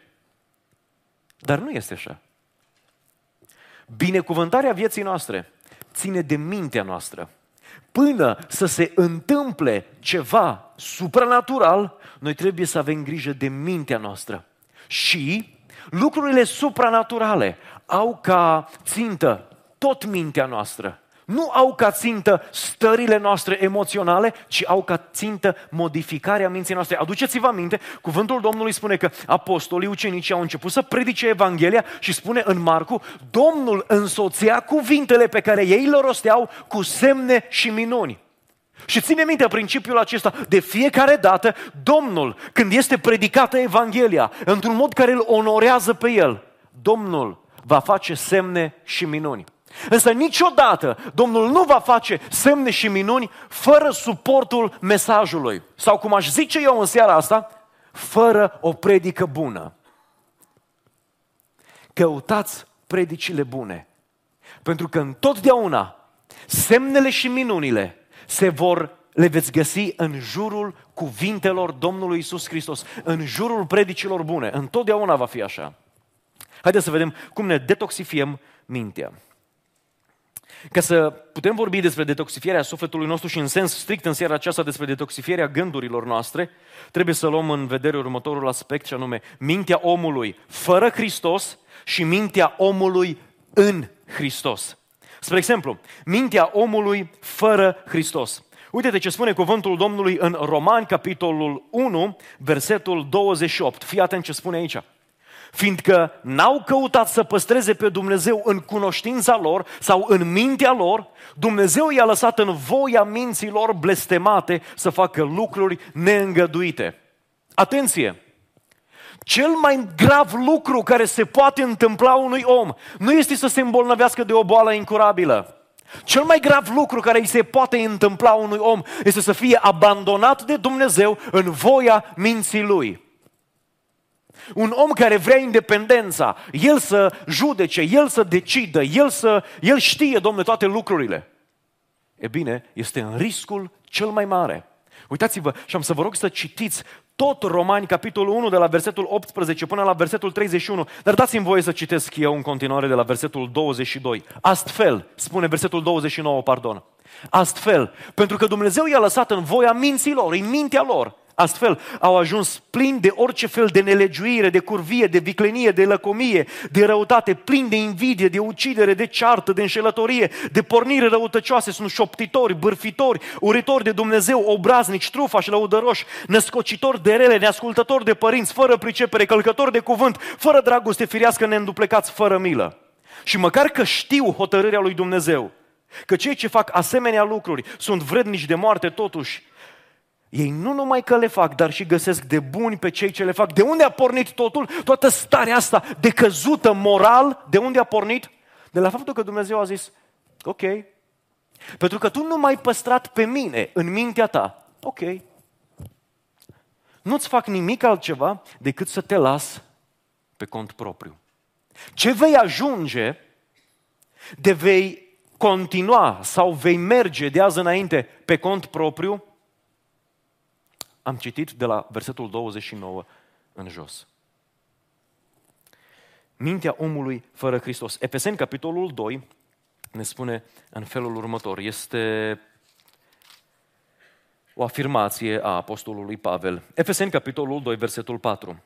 Dar nu este așa. Binecuvântarea vieții noastre ține de mintea noastră. Până să se întâmple ceva supranatural, noi trebuie să avem grijă de mintea noastră. Și lucrurile supranaturale au ca țintă tot mintea noastră. Nu au ca țintă stările noastre emoționale, ci au ca țintă modificarea minții noastre. Aduceți-vă aminte, cuvântul Domnului spune că apostolii, ucenicii au început să predice Evanghelia și spune în Marcu, Domnul însoțea cuvintele pe care ei le rosteau cu semne și minuni. Și ține minte principiul acesta, de fiecare dată, Domnul, când este predicată Evanghelia, într-un mod care îl onorează pe El, Domnul va face semne și minuni. Însă niciodată Domnul nu va face semne și minuni fără suportul mesajului. Sau cum aș zice eu în seara asta, fără o predică bună. Căutați predicile bune. Pentru că întotdeauna semnele și minunile se vor, le veți găsi în jurul cuvintelor Domnului Iisus Hristos, în jurul predicilor bune. Întotdeauna va fi așa. Haideți să vedem cum ne detoxifiem mintea. Ca să putem vorbi despre detoxifierea sufletului nostru și în sens strict în seara aceasta despre detoxifierea gândurilor noastre, trebuie să luăm în vedere următorul aspect, și anume mintea omului fără Hristos și mintea omului în Hristos. Spre exemplu, mintea omului fără Hristos. Uite-te ce spune cuvântul Domnului în Romani, capitolul unu, versetul douăzeci și opt. Fii atent ce spune aici. Fiindcă n-au căutat să păstreze pe Dumnezeu în cunoștința lor sau în mintea lor, Dumnezeu i-a lăsat în voia minților blestemate să facă lucruri neîngăduite. Atenție! Cel mai grav lucru care se poate întâmpla unui om nu este să se îmbolnăvească de o boală incurabilă. Cel mai grav lucru care îi se poate întâmpla unui om este să fie abandonat de Dumnezeu în voia minții lui. Un om care vrea independența, el să judece, el să decidă, el, să, el știe, Domnule, toate lucrurile. E bine, este în riscul cel mai mare. Uitați-vă și am să vă rog să citiți tot Romani, capitolul unu, de la versetul optsprezece până la versetul treizeci și unu, dar dați-mi voie să citesc eu în continuare de la versetul douăzeci și doi. Astfel, spune versetul douăzeci și nouă, pardon, astfel, pentru că Dumnezeu i-a lăsat în voia minților, în mintea lor, astfel au ajuns plini de orice fel de nelegiuire, de curvie, de viclenie, de lăcomie, de răutate, plini de invidie, de ucidere, de ceartă, de înșelătorie, de pornire răutăcioase, sunt șoptitori, bârfitori, uritori de Dumnezeu, obraznici, trufași, lăudăroși, născocitori de rele, neascultători de părinți, fără pricepere, călcători de cuvânt, fără dragoste firească, neînduplecați, fără milă. Și măcar că știu hotărârea lui Dumnezeu, că cei ce fac asemenea lucruri sunt vrednici de moarte, totuși ei nu numai că le fac, dar și găsesc de buni pe cei ce le fac. De unde a pornit totul? Toată starea asta de căzută moral, de unde a pornit? De la faptul că Dumnezeu a zis, ok, pentru că tu nu m-ai păstrat pe mine în mintea ta, ok, nu-ți fac nimic altceva decât să te las pe cont propriu. Ce vei ajunge, de vei continua sau vei merge de azi înainte pe cont propriu, am citit de la versetul douăzeci și nouă în jos. Mintea omului fără Hristos. Efeseni, capitolul doi, ne spune în felul următor. Este o afirmație a apostolului Pavel. Efeseni, capitolul doi, versetul patru.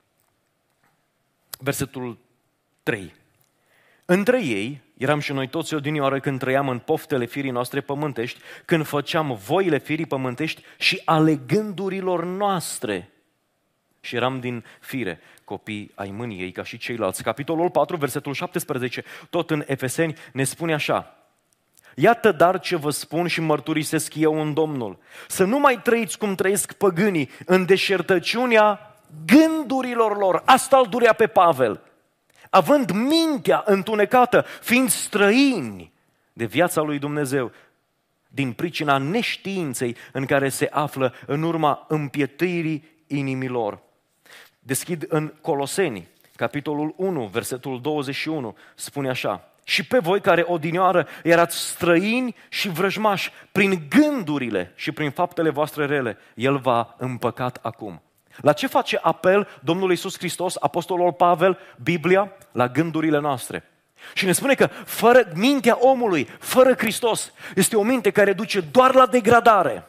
Versetul trei. Între ei eram și noi toți odinioară când trăiam în poftele firii noastre pământești, când făceam voile firii pământești și ale gândurilor noastre. Și eram din fire copii ai mâniei ca și ceilalți. Capitolul patru, versetul șaptesprezece, tot în Efeseni, ne spune așa. Iată dar ce vă spun și mărturisesc eu în Domnul. Să nu mai trăiți cum trăiesc păgânii în deșertăciunea gândurilor lor. Asta îl durea pe Pavel. Având mintea întunecată, fiind străini de viața lui Dumnezeu, din pricina neștiinței în care se află în urma împietririi inimilor. Deschid în Coloseni, capitolul unu, versetul douăzeci și unu, spune așa. Și pe voi care odinioară erați străini și vrăjmași prin gândurile și prin faptele voastre rele, El v-a împăcat acum. La ce face apel Domnul Iisus Hristos, apostolul Pavel, Biblia? La gândurile noastre. Și ne spune că fără mintea omului, fără Hristos, este o minte care duce doar la degradare.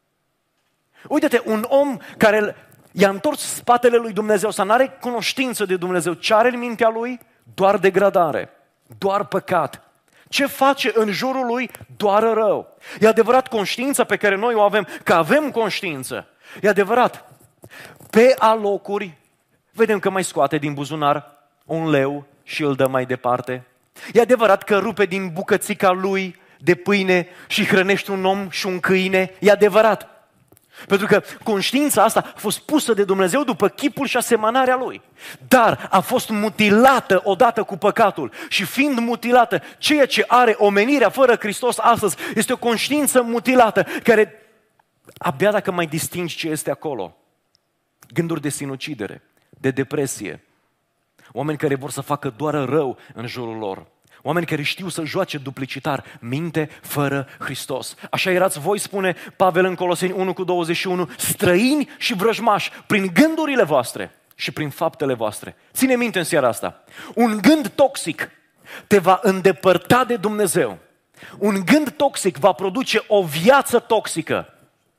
Uite-te, un om care i-a întors spatele lui Dumnezeu, să n-are cunoștință de Dumnezeu, ce are în mintea lui? Doar degradare, doar păcat. Ce face în jurul lui? Doar rău. E adevărat conștiința pe care noi o avem, că avem conștiință. E adevărat. Pe alocuri, vedem că mai scoate din buzunar un leu și îl dă mai departe. E adevărat că rupe din bucățica lui de pâine și hrănește un om și un câine. E adevărat. Pentru că conștiința asta a fost pusă de Dumnezeu după chipul și asemănarea lui. Dar a fost mutilată odată cu păcatul. Și fiind mutilată, ceea ce are omenirea fără Hristos astăzi este o conștiință mutilată care abia dacă mai distingi ce este acolo. Gânduri de sinucidere, de depresie, oameni care vor să facă doar rău în jurul lor, oameni care știu să joace duplicitar, minte fără Hristos. Așa erați voi, spune Pavel în Coloseni unu cu douăzeci și unu, străini și vrăjmași prin gândurile voastre și prin faptele voastre. Ține minte în seara asta, un gând toxic te va îndepărta de Dumnezeu. Un gând toxic va produce o viață toxică.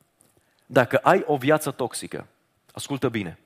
Dacă ai o viață toxică, ascultă bine,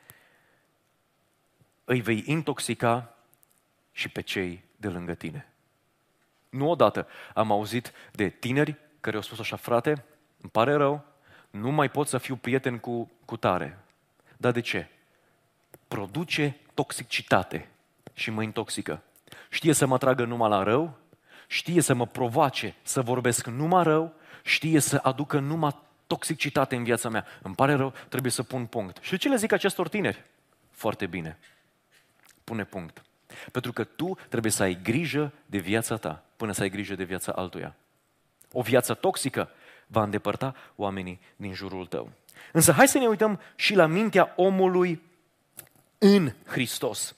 îi vei intoxica și pe cei de lângă tine. Nu odată am auzit de tineri care au spus așa, frate, îmi pare rău, nu mai pot să fiu prieten cu, cu tare. Dar de ce? produce toxicitate și mă intoxică. Știe să mă tragă numai la rău, știe să mă provoace să vorbesc numai rău, știe să aducă numai toxicitate în viața mea. Îmi pare rău, trebuie să pun punct. Și ce le zic acestor tineri? Foarte bine. Pune punct. Pentru că tu trebuie să ai grijă de viața ta până să ai grijă de viața altuia. O viață toxică va îndepărta oamenii din jurul tău. Însă hai să ne uităm și la mintea omului în Hristos.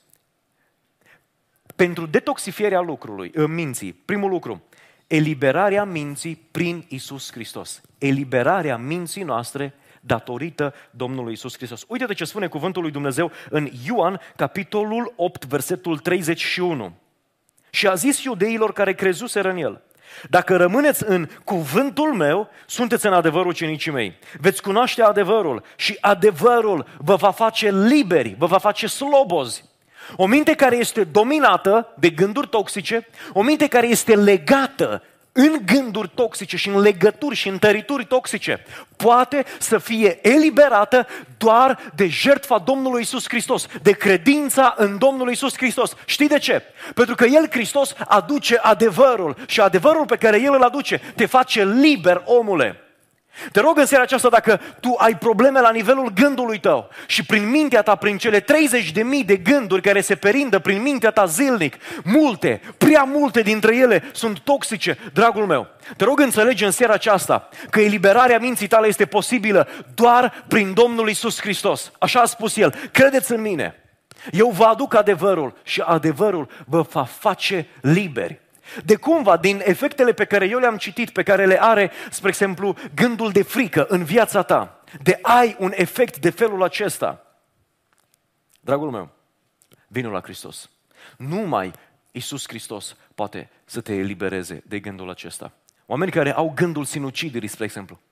Pentru detoxifierea lucrului, minții, primul lucru, eliberarea minții prin Iisus Hristos. Eliberarea minții noastre datorită Domnului Iisus Hristos. Uite-te ce spune cuvântul lui Dumnezeu în Ioan, capitolul opt, versetul treizeci și unu. Și a zis iudeilor care crezuseră în el: dacă rămâneți în cuvântul meu, sunteți în adevăr ucenicii mei. Veți cunoaște adevărul și adevărul vă va face liberi, vă va face slobozi. O minte care este dominată de gânduri toxice, o minte care este legată în gânduri toxice și în legături și în tărituri toxice, poate să fie eliberată doar de jertfa Domnului Iisus Hristos, de credința în Domnul Iisus Hristos. Știi de ce? Pentru că El, Hristos, aduce adevărul și adevărul pe care El îl aduce te face liber, omule. Te rog în seara aceasta, dacă tu ai probleme la nivelul gândului tău și prin mintea ta, prin cele treizeci de mii de gânduri care se perindă prin mintea ta zilnic, multe, prea multe dintre ele sunt toxice, dragul meu, te rog înțelege în seara aceasta că eliberarea minții tale este posibilă doar prin Domnul Iisus Hristos. Așa a spus El: credeți în mine, eu vă aduc adevărul și adevărul vă va face liberi. De cumva, din efectele pe care eu le-am citit, pe care le are, spre exemplu, gândul de frică în viața ta, de ai un efect de felul acesta, dragul meu, vino la Hristos. Numai Iisus Hristos poate să te elibereze de gândul acesta. Oameni care au gândul sinuciderii, spre exemplu,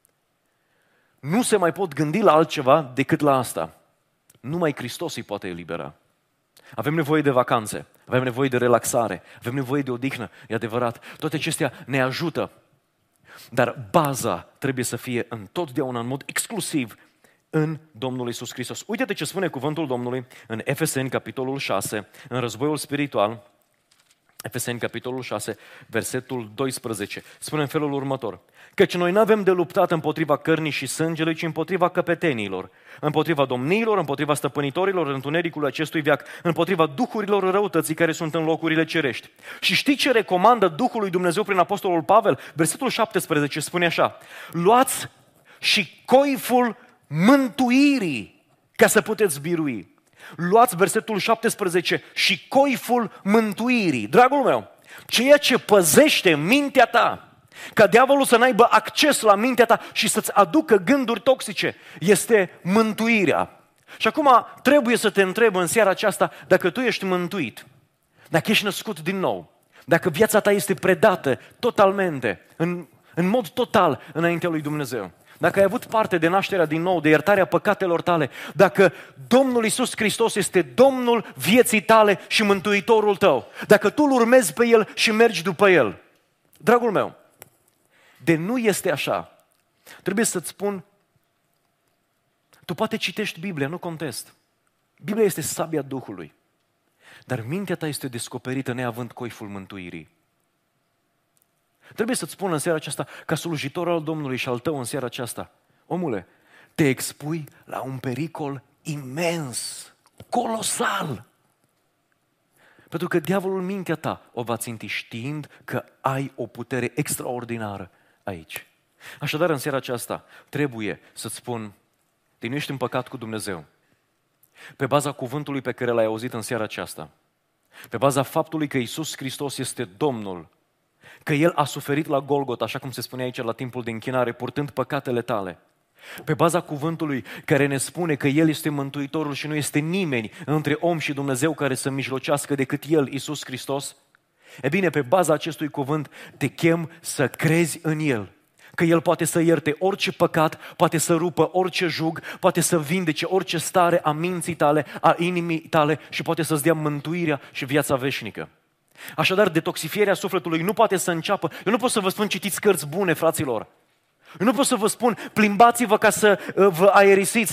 nu se mai pot gândi la altceva decât la asta. Numai Hristos îi poate elibera. Avem nevoie de vacanțe, avem nevoie de relaxare, avem nevoie de odihnă, e adevărat. Toate acestea ne ajută, dar baza trebuie să fie întotdeauna, în mod exclusiv, în Domnul Iisus Hristos. Uite-te ce spune cuvântul Domnului în Efeseni, capitolul șase, în războiul spiritual, Efeseni, capitolul șase, versetul doisprezece, spune în felul următor: căci noi n-avem de luptat împotriva cărnii și sângelui, ci împotriva căpetenilor, împotriva domniilor, împotriva stăpânitorilor întunericului acestui veac, împotriva duhurilor răutății care sunt în locurile cerești. Și știi ce recomandă Duhul lui Dumnezeu prin apostolul Pavel? Versetul șaptesprezece spune așa: luați și coiful mântuirii ca să puteți birui. Luați, versetul șaptesprezece, și coiful mântuirii. Dragul meu, ceea ce păzește mintea ta, ca diavolul să n-aibă acces la mintea ta și să-ți aducă gânduri toxice, este mântuirea. Și acum trebuie să te întreb în seara aceasta dacă tu ești mântuit, dacă ești născut din nou, dacă viața ta este predată totalmente, în, în mod total înaintea lui Dumnezeu. Dacă ai avut parte de nașterea din nou, de iertarea păcatelor tale, dacă Domnul Iisus Hristos este Domnul vieții tale și Mântuitorul tău, dacă tu îl urmezi pe El și mergi după El. Dragul meu, de nu este așa, trebuie să-ți spun, tu poate citești Biblia, nu contest. Biblia este sabia Duhului, dar mintea ta este descoperită neavând coiful mântuirii. Trebuie să-ți spun în seara aceasta, ca slujitor al Domnului și al tău în seara aceasta: omule, te expui la un pericol imens, colosal. Pentru că diavolul mintea ta o va ținti știind că ai o putere extraordinară aici. Așadar, în seara aceasta, trebuie să-ți spun, te nu ești în păcat cu Dumnezeu. Pe baza cuvântului pe care l-ai auzit în seara aceasta, pe baza faptului că Iisus Hristos este Domnul, că El a suferit la Golgota, așa cum se spune aici la timpul de închinare, purtând păcatele tale. Pe baza cuvântului care ne spune că El este Mântuitorul și nu este nimeni între om și Dumnezeu care să mijlocească decât El, Iisus Hristos. E bine, pe baza acestui cuvânt te chem să crezi în El, că El poate să ierte orice păcat, poate să rupă orice jug, poate să vindece orice stare a minții tale, a inimii tale și poate să-ți dea mântuirea și viața veșnică. Așadar, detoxifierea sufletului nu poate să înceapă. Eu nu pot să vă spun citiți cărți bune, fraților. Eu nu pot să vă spun plimbați-vă ca să uh, vă aerisiți.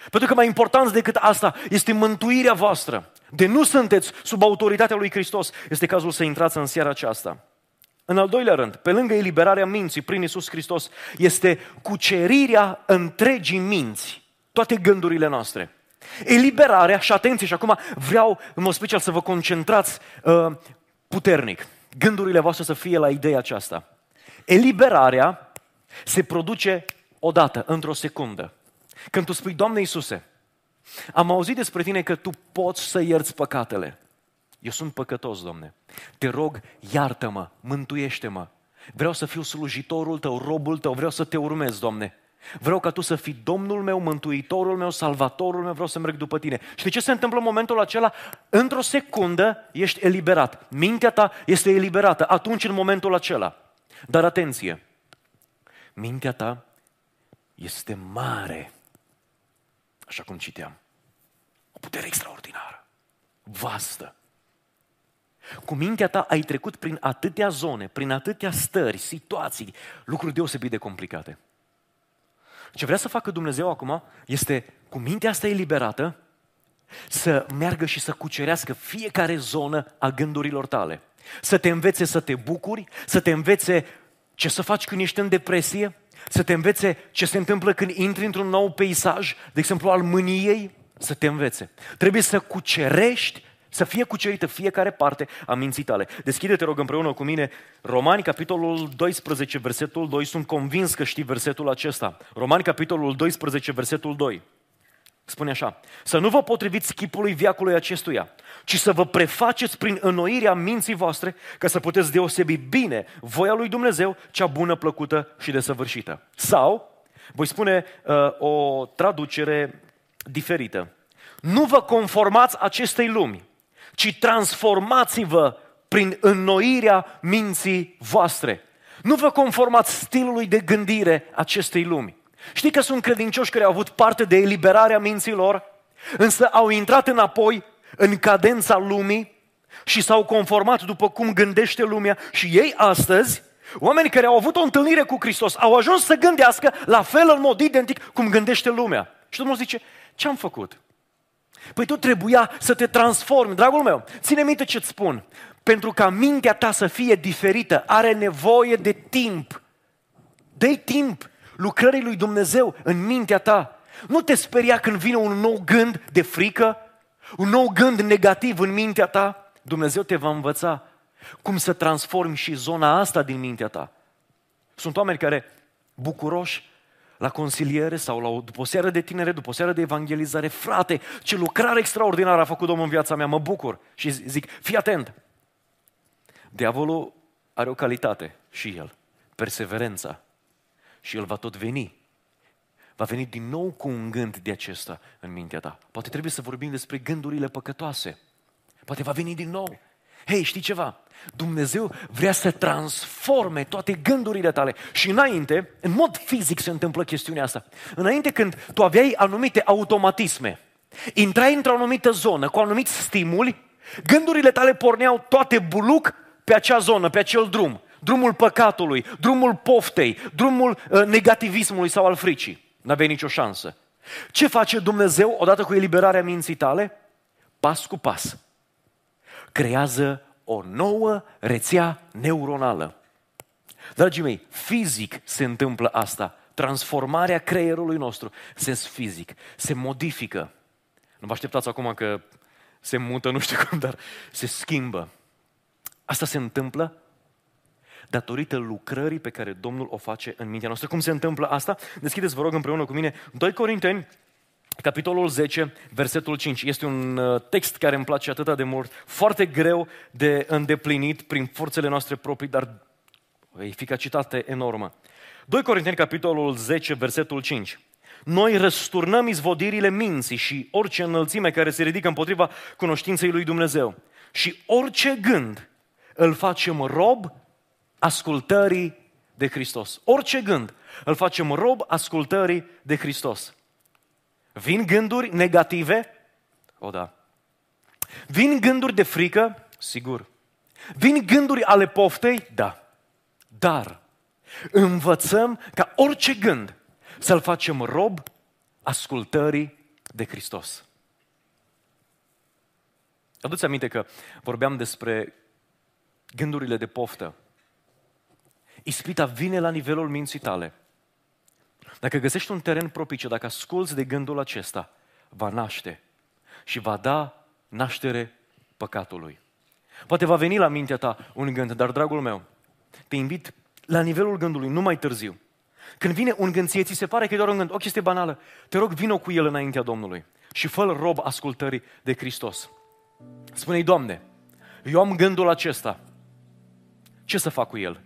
Pentru că mai important decât asta este mântuirea voastră. De nu sunteți sub autoritatea lui Hristos. Este cazul să intrați în seara aceasta. În al doilea rând, pe lângă eliberarea minții prin Iisus Hristos, este cucerirea întregii minți, toate gândurile noastre. Eliberarea, și atenție, și acum vreau în mod special să vă concentrați uh, puternic, gândurile voastre să fie la ideea aceasta. Eliberarea se produce odată, într-o secundă. Când tu spui, Doamne Iisuse, am auzit despre tine că tu poți să ierți păcatele. Eu sunt păcătos, Doamne. Te rog, iartă-mă, mântuiește-mă. Vreau să fiu slujitorul tău, robul tău, vreau să te urmez, Doamne. Vreau ca tu să fii Domnul meu, mântuitorul meu, salvatorul meu, vreau să merg după tine. Și ce se întâmplă în momentul acela? Într-o secundă ești eliberat. Mintea ta este eliberată atunci, în momentul acela. Dar atenție, mintea ta este mare, așa cum citeam. O putere extraordinară, vastă. Cu mintea ta ai trecut prin atâtea zone, prin atâtea stări, situații, lucruri deosebit de complicate. Ce vrea să facă Dumnezeu acum este, cu mintea asta eliberată, să meargă și să cucerească fiecare zonă a gândurilor tale. Să te învețe să te bucuri, să te învețe ce să faci când ești în depresie, să te învețe ce se întâmplă când intri într-un nou peisaj, de exemplu al mâniei, să te învețe. Trebuie să cucerești, să fie cucerită fiecare parte a minții tale. Deschide-te, rog, împreună cu mine Romani, capitolul doisprezece, versetul doi. Sunt convins că știi versetul acesta. Romani, capitolul doisprezece, versetul doi. Spune așa: să nu vă potriviți chipului veacului acestuia, ci să vă prefaceți prin înnoirea minții voastre, ca să puteți deosebi bine voia lui Dumnezeu, cea bună, plăcută și desăvârșită. Sau, voi spune uh, o traducere diferită. Nu vă conformați acestei lumi, ci transformați-vă prin înnoirea minții voastre. Nu vă conformați stilului de gândire acestei lumi. Știi că sunt credincioși care au avut parte de eliberarea minților, însă au intrat înapoi în cadența lumii și s-au conformat după cum gândește lumea și ei astăzi, oameni care au avut o întâlnire cu Hristos, au ajuns să gândească la fel, în mod identic, cum gândește lumea. Și Domnul zice, ce am făcut? Păi tu trebuia să te transformi, dragul meu, ține minte ce-ți spun. Pentru ca mintea ta să fie diferită, are nevoie de timp. Dă-i timp lucrării lui Dumnezeu în mintea ta. Nu te speria când vine un nou gând de frică, un nou gând negativ în mintea ta. Dumnezeu te va învăța cum să transformi și zona asta din mintea ta. Sunt oameni care, bucuroși, la consiliere sau la o, după o seară de tinere, după o seară de evangelizare, frate, ce lucrare extraordinară a făcut Domnul în viața mea, mă bucur. Și zic, fii atent, diavolul are o calitate și el, perseverența. Și el va tot veni. Va veni din nou cu un gând de acesta în mintea ta. Poate trebuie să vorbim despre gândurile păcătoase. Poate va veni din nou. Hei, știi ceva? Dumnezeu vrea să transforme toate gândurile tale. Și înainte, în mod fizic se întâmplă chestiunea asta. Înainte, când tu aveai anumite automatisme, intrai într-o anumită zonă cu anumiți stimuli, gândurile tale porneau toate buluc pe acea zonă, pe acel drum. Drumul păcatului, drumul poftei, drumul uh, negativismului sau al fricii. N-aveai nicio șansă. Ce face Dumnezeu odată cu eliberarea minții tale? Pas cu pas. Creează o nouă rețea neuronală. Dragii mei, fizic se întâmplă asta. Transformarea creierului nostru, sens fizic, se modifică. Nu vă așteptați acum că se mută, nu știu cum, dar se schimbă. Asta se întâmplă datorită lucrării pe care Domnul o face în mintea noastră. Cum se întâmplă asta? Deschideți, vă rog, împreună cu mine doi Corinteni, capitolul zece, versetul cinci. Este un text care îmi place atât de mult, foarte greu de îndeplinit prin forțele noastre proprii, dar o eficacitate enormă. doi Corinteni, capitolul zece, versetul cinci. Noi răsturnăm izvodirile minții și orice înălțime care se ridică împotriva cunoștinței lui Dumnezeu. Și orice gând îl facem rob ascultării de Hristos. Orice gând îl facem rob ascultării de Hristos. Vin gânduri negative? O, da. Vin gânduri de frică? Sigur. Vin gânduri ale poftei? Da. Dar învățăm ca orice gând să-l facem rob ascultării de Hristos. Aduți aminte că vorbeam despre gândurile de poftă. Ispita vine la nivelul minții tale. Dacă găsești un teren propice, dacă asculți de gândul acesta, va naște și va da naștere păcatului. Poate va veni la mintea ta un gând, dar, dragul meu, te invit la nivelul gândului, nu mai târziu. Când vine un gând, ție ți se pare că e doar un gând, o chestie banală, te rog, vină cu el înaintea Domnului și fă-l rob ascultării de Hristos. Spune-i, Doamne, eu am gândul acesta, ce să fac cu el?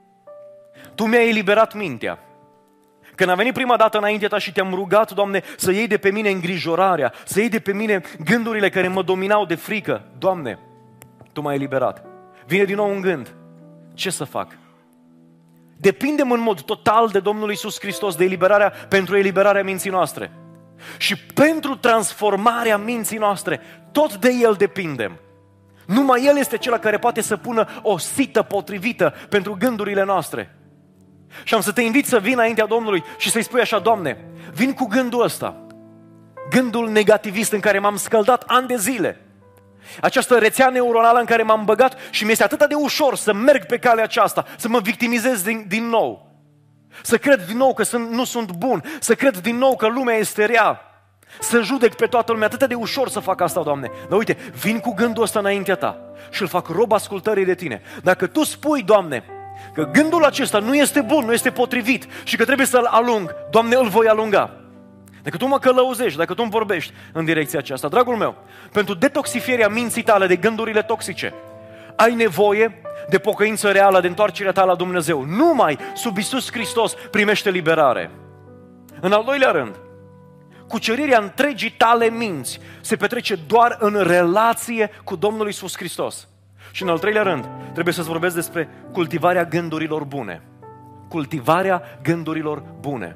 Tu mi-ai eliberat mintea. Când am venit prima dată înaintea ta și te-am rugat, Doamne, să iei de pe mine îngrijorarea, să iei de pe mine gândurile care mă dominau de frică, Doamne, Tu m-ai eliberat. Vine din nou un gând, ce să fac? Depindem în mod total de Domnul Iisus Hristos, de eliberarea, pentru eliberarea minții noastre. Și pentru transformarea minții noastre, tot de El depindem. Numai El este Cel care poate să pună o sită potrivită pentru gândurile noastre. Și am să te invit să vii înaintea Domnului și să-i spui așa, Doamne, vin cu gândul ăsta, gândul negativist în care m-am scăldat ani de zile, această rețea neuronală în care m-am băgat și mi-este atât de ușor să merg pe calea aceasta, să mă victimizez din, din nou, să cred din nou că sunt, nu sunt bun, să cred din nou că lumea este rea, să judec pe toată lumea, atât de ușor să fac asta, Doamne. Dar uite, vin cu gândul ăsta înaintea Ta și îl fac rob ascultării de Tine. Dacă Tu spui, Doamne, că gândul acesta nu este bun, nu este potrivit și că trebuie să-l alung, Doamne, îl voi alunga. Dacă Tu mă călăuzești, dacă Tu îmi vorbești în direcția aceasta, dragul meu, pentru detoxifierea minții tale de gândurile toxice, ai nevoie de pocăință reală, de întoarcerea ta la Dumnezeu. Numai sub Iisus Hristos primește liberare. În al doilea rând, cucerirea întregii tale minți se petrece doar în relație cu Domnul Iisus Hristos. Și în al treilea rând, trebuie să-ți vorbesc despre cultivarea gândurilor bune. Cultivarea gândurilor bune.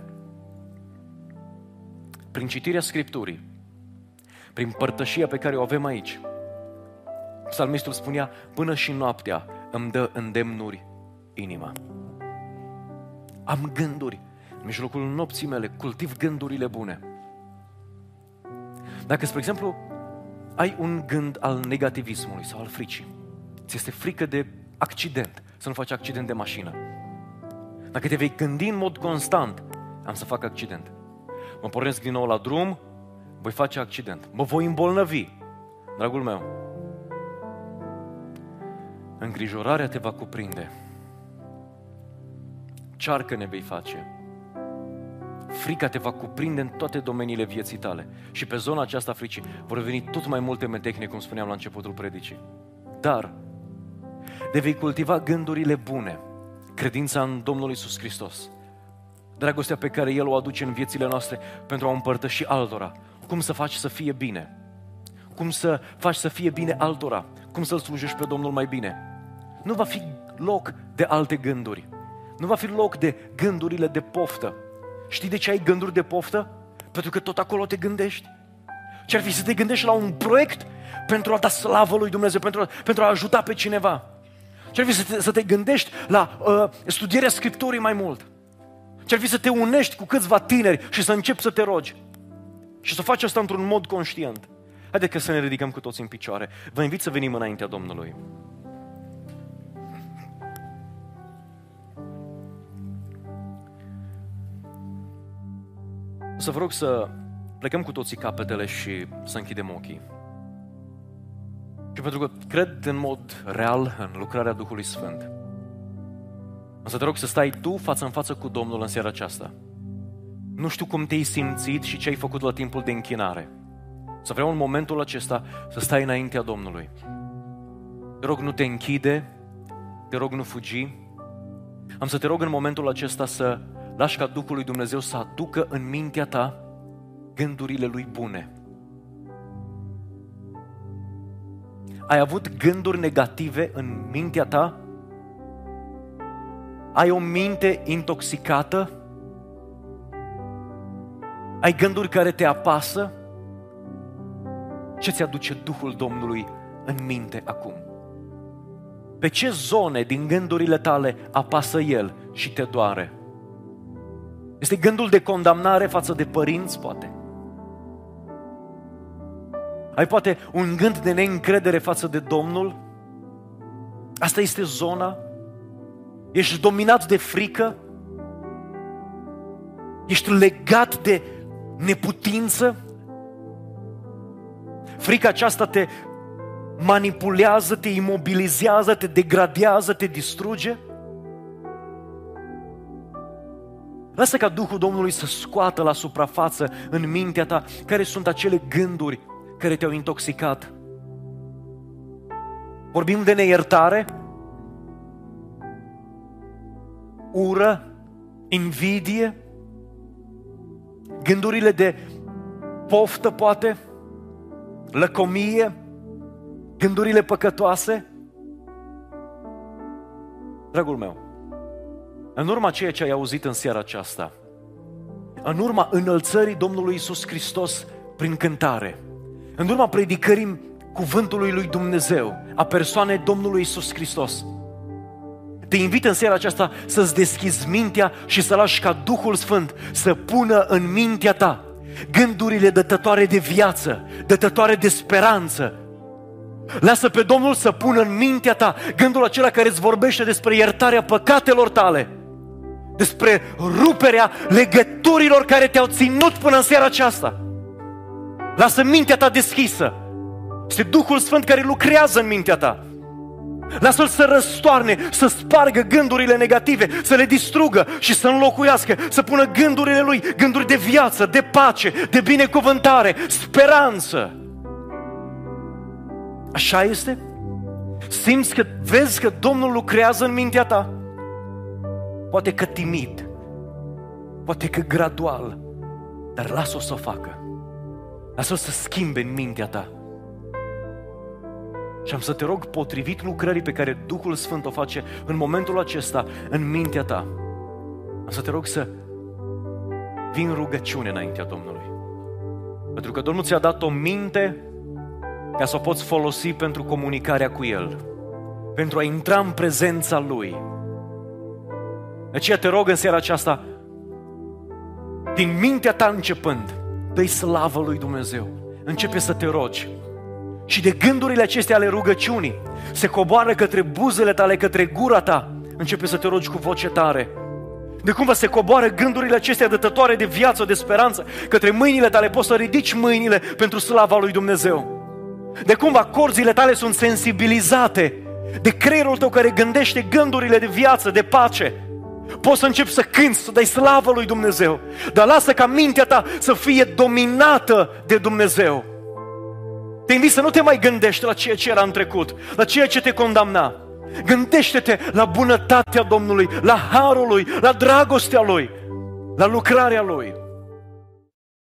Prin citirea Scripturii, prin părtășia pe care o avem aici, psalmistul spunea, până și noaptea îmi dă îndemnuri inima. Am gânduri. În mijlocul nopții mele cultiv gândurile bune. Dacă, spre exemplu, ai un gând al negativismului sau al fricii, ți este frică de accident, să nu faci accident de mașină. Dacă te vei gândi în mod constant, am să fac accident. Mă pornesc din nou la drum, voi face accident. Mă voi îmbolnăvi. Dragul meu, îngrijorarea te va cuprinde. Cearcă ne vei face. Frica te va cuprinde în toate domeniile vieții tale. Și pe zona aceasta fricii vor veni tot mai multe metehne, cum spuneam la începutul predicii. Dar de vei cultiva gândurile bune, credința în Domnul Iisus Hristos, dragostea pe care El o aduce în viețile noastre pentru a împărtăși altora. Cum să faci să fie bine? Cum să faci să fie bine altora? Cum să-L slujești pe Domnul mai bine? Nu va fi loc de alte gânduri. Nu va fi loc de gândurile de poftă. Știi de ce ai gânduri de poftă? Pentru că tot acolo te gândești. Ce-ar fi să te gândești la un proiect pentru a da slavă lui Dumnezeu, pentru a, pentru a ajuta pe cineva? Ce-ar fi să te, să te gândești la uh, studierea Scripturii mai mult? Ce-ar fi să te unești cu câțiva tineri și să începi să te rogi? Și să faci asta într-un mod conștient. Haideți că să ne ridicăm cu toți în picioare. Vă invit să venim înaintea Domnului. O să vă rog să plecăm cu toții capetele și să închidem ochii. Și pentru că cred în mod real în lucrarea Duhului Sfânt, o să te rog să stai tu față în față cu Domnul în seara aceasta. Nu știu cum te-ai simțit și ce ai făcut la timpul de închinare. Să vreau în momentul acesta să stai înaintea Domnului. Te rog, nu te închide, te rog, nu fugi. Am să te rog în momentul acesta să lași ca Duhul lui Dumnezeu să aducă în mintea ta gândurile Lui bune. Ai avut gânduri negative în mintea ta? Ai o minte intoxicată? Ai gânduri care te apasă? Ce ți aduce Duhul Domnului în minte acum? Pe ce zone din gândurile tale apasă El și te doare? Este gândul de condamnare față de părinți, poate? Ai poate un gând de neîncredere față de Domnul? Asta este zona? Ești dominat de frică? Ești legat de neputință? Frica aceasta te manipulează, te imobilizează, te degradează, te distruge? Lasă ca Duhul Domnului să scoată la suprafață în mintea ta care sunt acele gânduri care te-au intoxicat. Vorbim de neiertare, ură, invidie, gândurile de poftă poate, lăcomie, gândurile păcătoase. Dragul meu, în urma ceea ce ai auzit în seara aceasta, în urma înălțării Domnului Iisus Hristos prin cântare, în urma predicării cuvântului lui Dumnezeu, a persoanei Domnului Iisus Hristos, te invit în seara aceasta să-ți deschizi mintea și să lași ca Duhul Sfânt să pună în mintea ta gândurile dătătoare de viață, dătătoare de speranță. Lasă pe Domnul să pună în mintea ta gândul acela care îți vorbește despre iertarea păcatelor tale, despre ruperea legăturilor care te-au ținut până în seara aceasta. Lasă mintea ta deschisă. Este Duhul Sfânt care lucrează în mintea ta. Lasă-L să răstoarne, să spargă gândurile negative, să le distrugă și să înlocuiască, să pună gândurile Lui, gânduri de viață, de pace, de binecuvântare, speranță. Așa este? Simți că, vezi că Domnul lucrează în mintea ta? Poate că timid, poate că gradual, dar lasă-o să o facă. Lasă-o să schimbe în mintea ta. Și am să te rog, potrivit lucrării pe care Duhul Sfânt o face în momentul acesta, în mintea ta, am să te rog să vii în rugăciune înaintea Domnului. Pentru că Domnul ți-a dat o minte ca să o poți folosi pentru comunicarea cu El, pentru a intra în prezența Lui. De aceea te rog în seara aceasta, din mintea ta începând, dă-i slavă lui Dumnezeu. Începe să te rogi. Și de gândurile acestea ale rugăciunii se coboară către buzele tale, către gura ta. Începe să te rogi cu voce tare. De cumva se coboară gândurile acestea dătătoare de viață, de speranță, către mâinile tale. Poți să ridici mâinile pentru slava lui Dumnezeu. De cumva corzile tale sunt sensibilizate de creierul tău care gândește gândurile de viață, de pace. Poți să începi să cânți, să dai slavă lui Dumnezeu. Dar lasă ca mintea ta să fie dominată de Dumnezeu. Te invit să nu te mai gândești la ceea ce era în trecut, la ceea ce te condamna. Gândește-te la bunătatea Domnului, la harul Lui, la dragostea Lui, la lucrarea Lui.